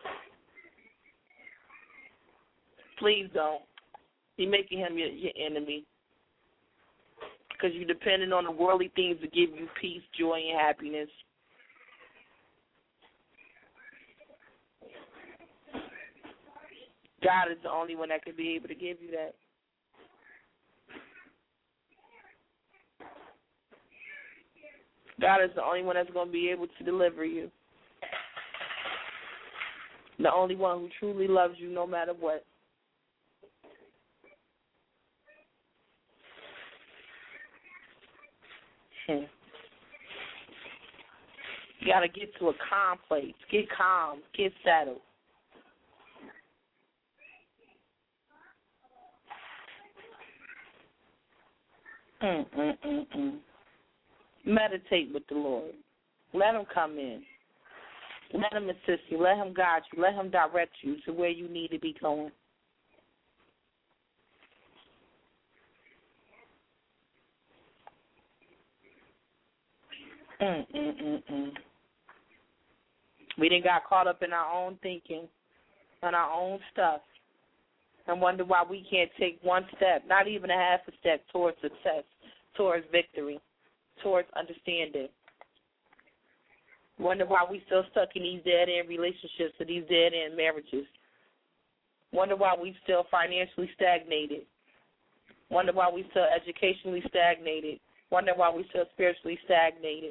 S1: Please don't. You're making Him your, your enemy because you're depending on the worldly things to give you peace, joy, and happiness. God is the only one that can be able to give you that. God is the only one that's going to be able to deliver you. The only one who truly loves you no matter what. Hmm. You got to get to a calm place. Get calm. Get settled. Mm, mm, mm, mm. Meditate with the Lord. Let Him come in. Let Him assist you. Let Him guide you. Let Him direct you to where you need to be going. Mm, mm, mm, mm. We done got caught up in our own thinking and our own stuff and wonder why we can't take one step, not even a half a step, towards success, towards victory, towards understanding. Wonder why we still stuck in these dead-end relationships or these dead-end marriages. Wonder why we still financially stagnated. Wonder why we still educationally stagnated. Wonder why we still spiritually stagnated.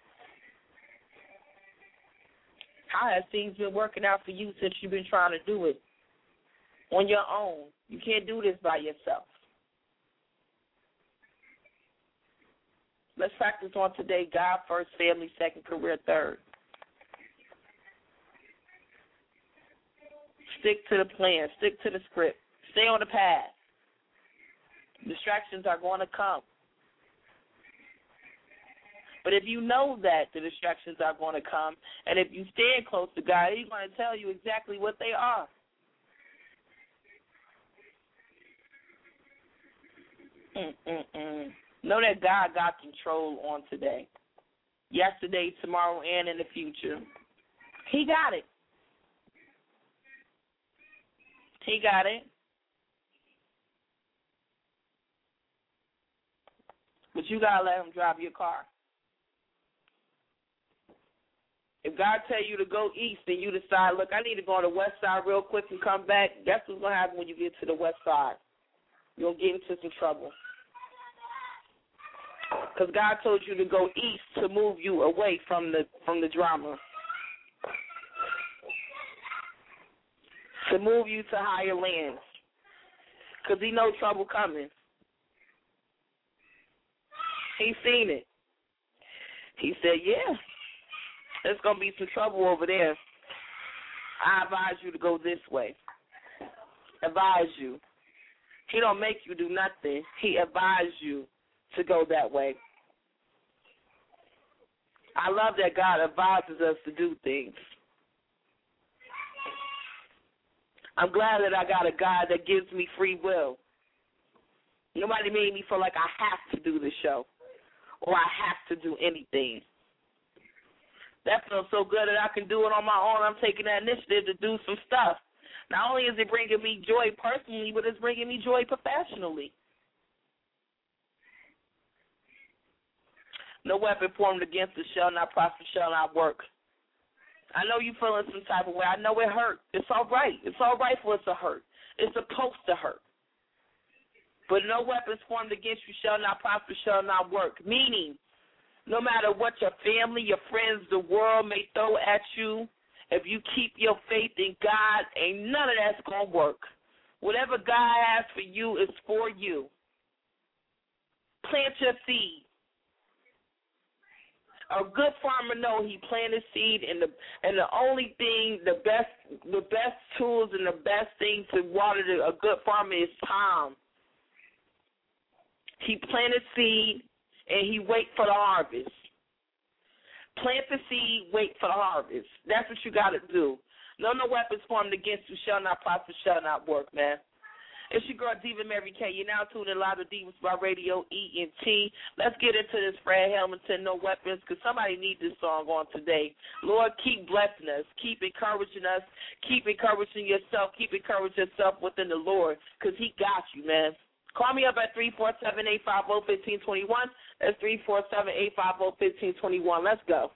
S1: How has things been working out for you since you've been trying to do it on your own? You can't do this by yourself. Let's practice on today. God first, family second, career third. Stick to the plan. Stick to the script. Stay on the path. Distractions are going to come. But if you know that the distractions are going to come, and if you stand close to God, He's going to tell you exactly what they are. Mm-mm-mm. Know that God got control on today, yesterday, tomorrow, and in the future. He got it. He got it. But you got to let Him drive your car. If God tell you to go east and you decide, look, I need to go on the west side real quick and come back, that's what's going to happen when you get to the west side. You're going to get into some trouble. Because God told you to go east to move you away from the from the drama. To move you to higher lands. Because He knows trouble coming. He's seen it. He said, yeah, there's going to be some trouble over there. I advise you to go this way. Advise you. He don't make you do nothing. He advises you to go that way. I love that God advises us to do things. I'm glad that I got a God that gives me free will. Nobody made me feel like I have to do the show or I have to do anything. That feels so good that I can do it on my own. I'm taking that initiative to do some stuff. Not only is it bringing me joy personally, but it's bringing me joy professionally. No weapon formed against us shall not prosper, shall not work. I know you're feeling some type of way. I know it hurt. It's all right. It's all right for it to hurt. It's supposed to hurt. But no weapons formed against you shall not prosper, shall not work. Meaning, no matter what your family, your friends, the world may throw at you, if you keep your faith in God, ain't none of that's going to work. Whatever God has for you is for you. Plant your seed. A good farmer know he planted seed, and the and the only thing, the best the best tools and the best thing to water the, a good farmer is time. He planted seed, and he wait for the harvest. Plant the seed, wait for the harvest. That's what you got to do. No, no weapons formed against you shall not prosper, shall not work, man. It's your girl, Diva Mary K. You're now tuning in live to Divas by Radio E N T. Let's get into this Fred Hamilton, No Weapons, because somebody needs this song on today. Lord, keep blessing us. Keep encouraging us. Keep encouraging yourself. Keep encouraging yourself within the Lord, because he got you, man. Call me up at three four seven, eight five zero, one five two one. That's three four seven, eight five zero, one five two one. Let's go.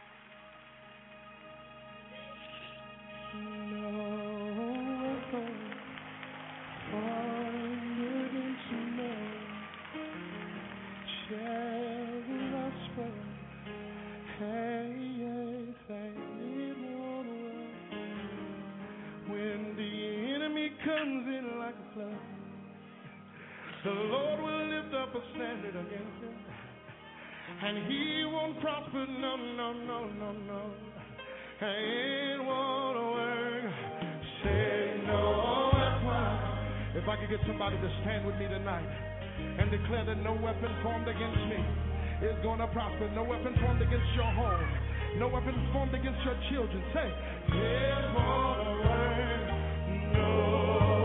S3: Comes in like a flood, the Lord will lift up a standard against him, and he won't prosper, no, no, no, no, no, and it won't work. Say no weapon. If I could get somebody to stand with me tonight and declare that no weapon formed against me is going to prosper, no weapon formed against your home, no weapon formed against your children. Say, it won't work. No.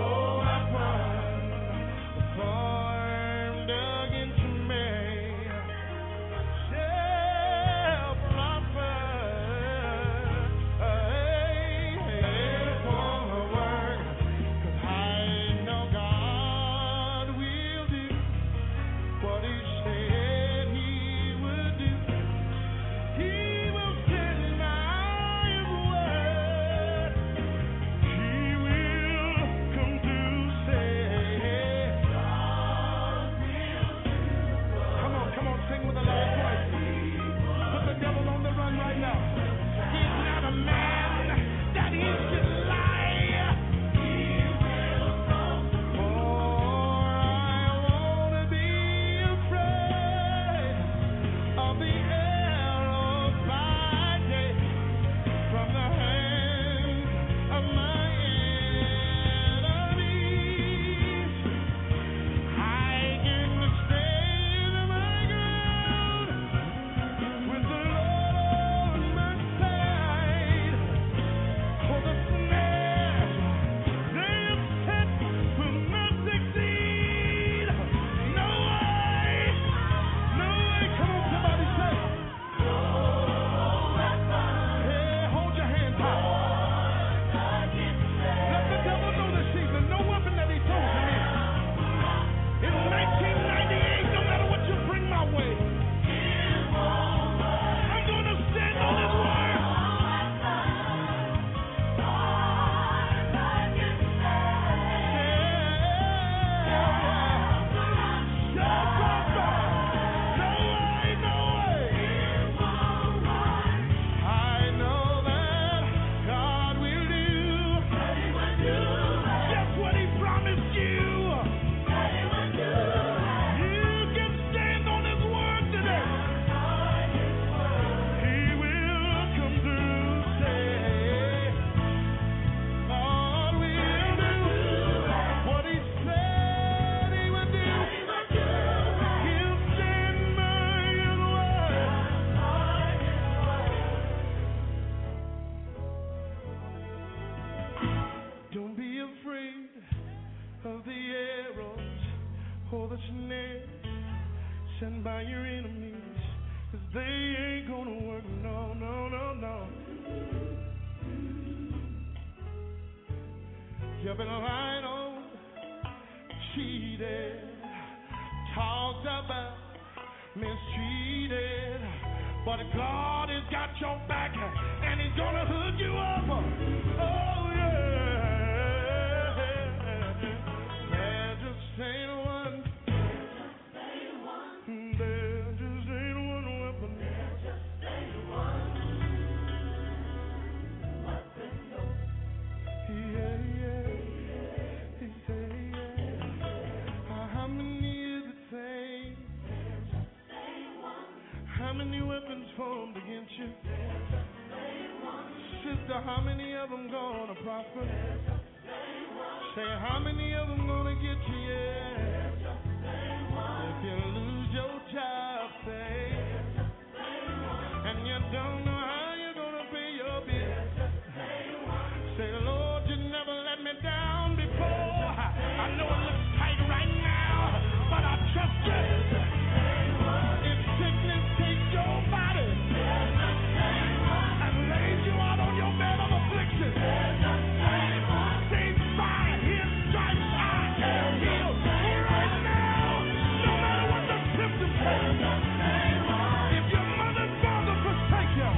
S3: Sent by your enemies, 'cause they ain't gonna work, no, no, no, no. You've been lied on, cheated, talked about, mistreated, but God has got your back, and he's gonna hook you up, oh yeah. There just ain't one. How many weapons formed against you? Sister, how many of them gonna prosper? Say, how many of them gonna get you? Yeah. If you lose your job, say Don't know how you're gonna pay your bills. Say, Lord, you never let me down before. I know it looks tight right now, but I trust you. If sickness takes your body and lays you out on your bed of affliction, say, by his stripes I am healed. Right now, no matter what the symptoms are. If your mother, father forsake you,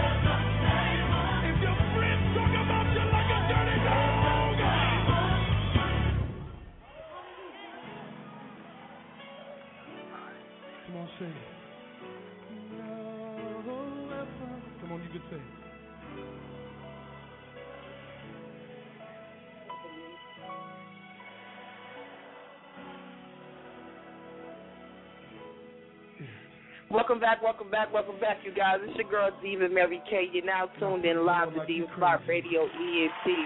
S3: if your friends talk about you like a dirty dog, come on, say it. No weapon. Come on, you can say it.
S1: Welcome back, welcome back, welcome back, you guys. It's your girl, Diva Mary Kay. You're now tuned in live to Diva Spot Radio E N T.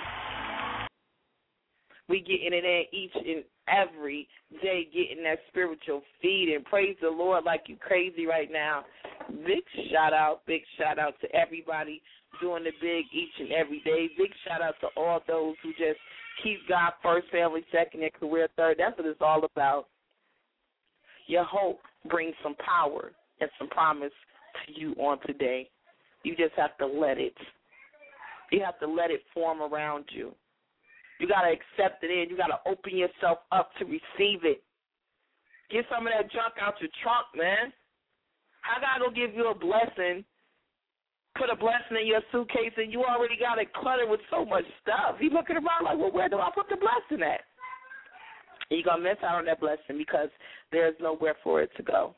S1: We getting it in each and every day, getting that spiritual feed, and praise the Lord like you crazy right now. Big shout out, big shout out to everybody doing the big each and every day. Big shout out to all those who just keep God first, family second, and career third. That's what it's all about. Your hope brings some power and some promise to you on today. You just have to let it. You have to let it form around you. You got to accept it in. You got to open yourself up to receive it. Get some of that junk out your trunk, man. How God gonna give you a blessing, put a blessing in your suitcase, and you already got it cluttered with so much stuff? You looking around like, well, where do I put the blessing at? You're going to miss out on that blessing because there's nowhere for it to go.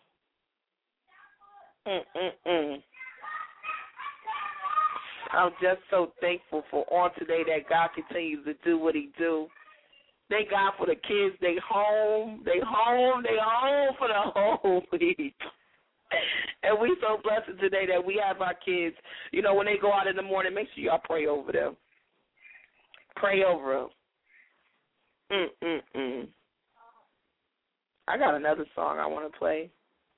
S1: Mm-mm-mm. I'm just so thankful for on today that God continues to do what he do. Thank God for the kids. They home. They home. They home for the whole week. And we so blessed today that we have our kids. You know, when they go out in the morning, make sure y'all pray over them. Pray over them. Mm-mm-mm. I got another song I want to play.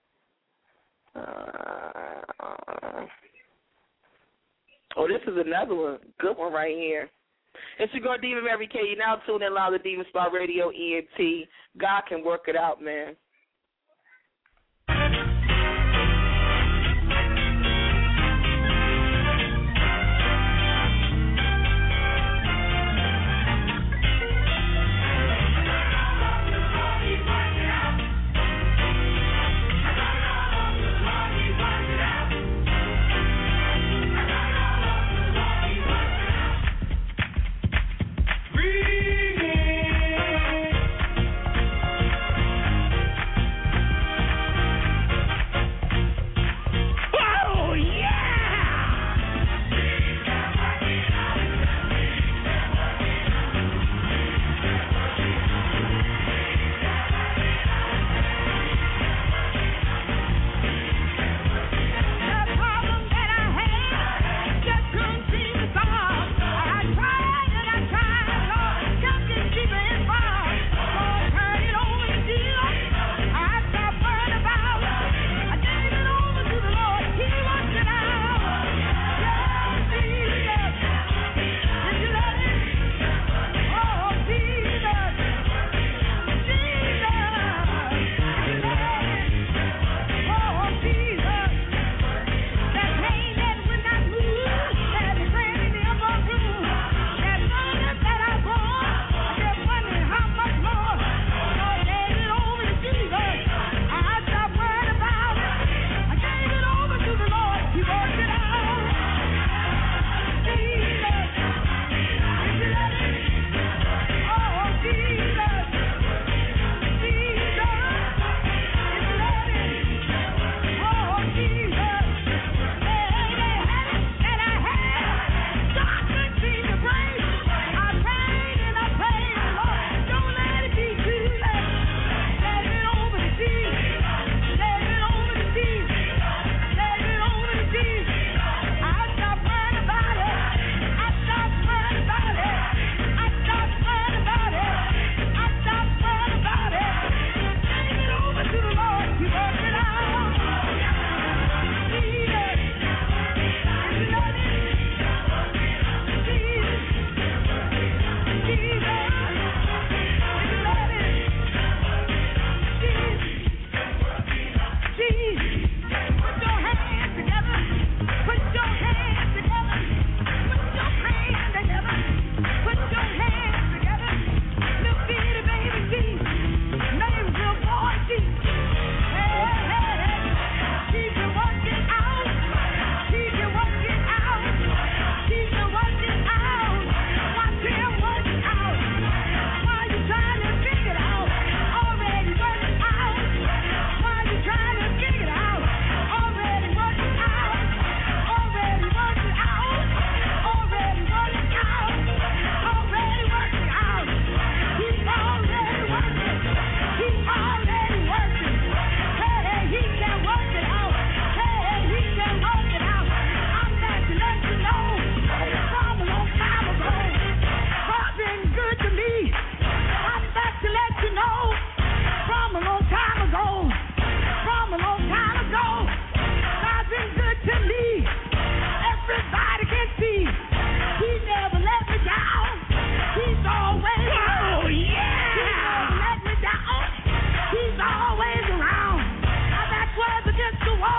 S1: Uh, oh, this is another one. Good one right here. It's your girl, Diva Mary Kay. You're now tuned in live to Diva Spot Radio E N T. God can work it out, man.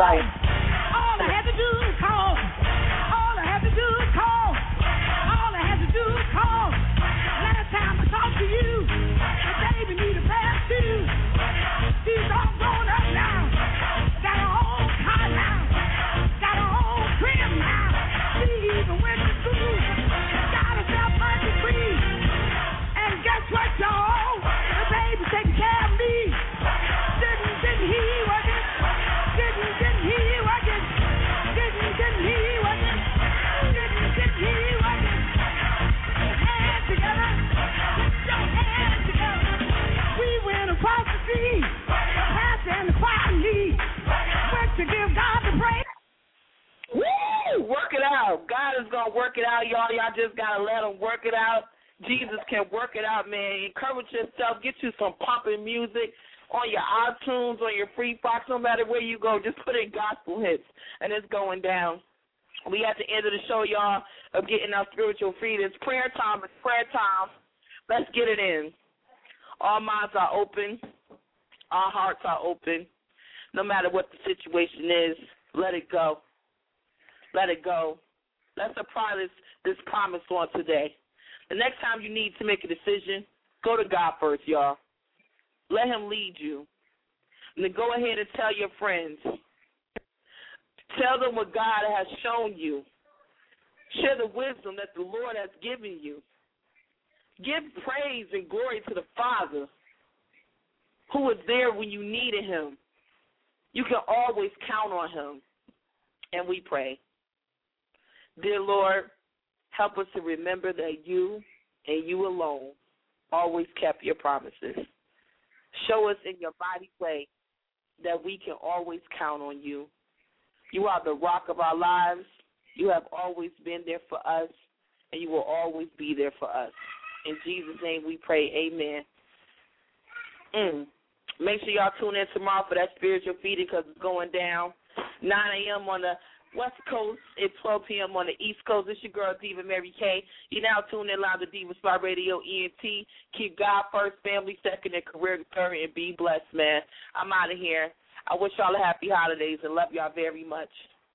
S1: right.
S4: All I had to do was call. All I had to do was call. All I had to do was call. Last time I talked to you, my baby need a bath too. She's all grown up now. Got her own car now. Got her own crib now. She even went to school. Got herself a degree. And guess what, y'all? The baby taking care of me. Didn't, didn't he work it? Didn't, didn't he work it? Didn't, didn't he work it? Didn't, didn't he work it? Put your hands together. Put your hands together. We went across the sea. The pastor and the choir lead. Went to give God the praise.
S1: Woo! Work it out. God is going to work it out, y'all. Y'all just got to let him work it out. Jesus can work it out, man. Encourage yourself. Get you some pumping music on your iTunes, on your free box, no matter where you go. Just put in gospel hits, and it's going down. We at the end of the show, y'all, of getting our spiritual freedom. It's prayer time. It's prayer time. Let's get it in. All minds are open. Our hearts are open. No matter what the situation is, let it go. Let it go. Let's apply this, this promise on today. The next time you need to make a decision, go to God first, y'all. Let him lead you. And then go ahead and tell your friends. Tell them what God has shown you. Share the wisdom that the Lord has given you. Give praise and glory to the Father who was there when you needed him. You can always count on him. And we pray. Dear Lord, help us to remember that you and you alone always kept your promises. Show us in your mighty way that we can always count on you. You are the rock of our lives. You have always been there for us, and you will always be there for us. In Jesus' name we pray, amen. Mm. Make sure y'all tune in tomorrow for that spiritual feeding because it's going down. nine a.m. on the West Coast at twelve p.m. on the East Coast. It's your girl, Diva Mary Kay. You're now tuned in live to Diva Spot Radio, E N T. Keep God first, family second, and career third, and be blessed, man. I'm out of here. I wish y'all a happy holidays and love y'all very much.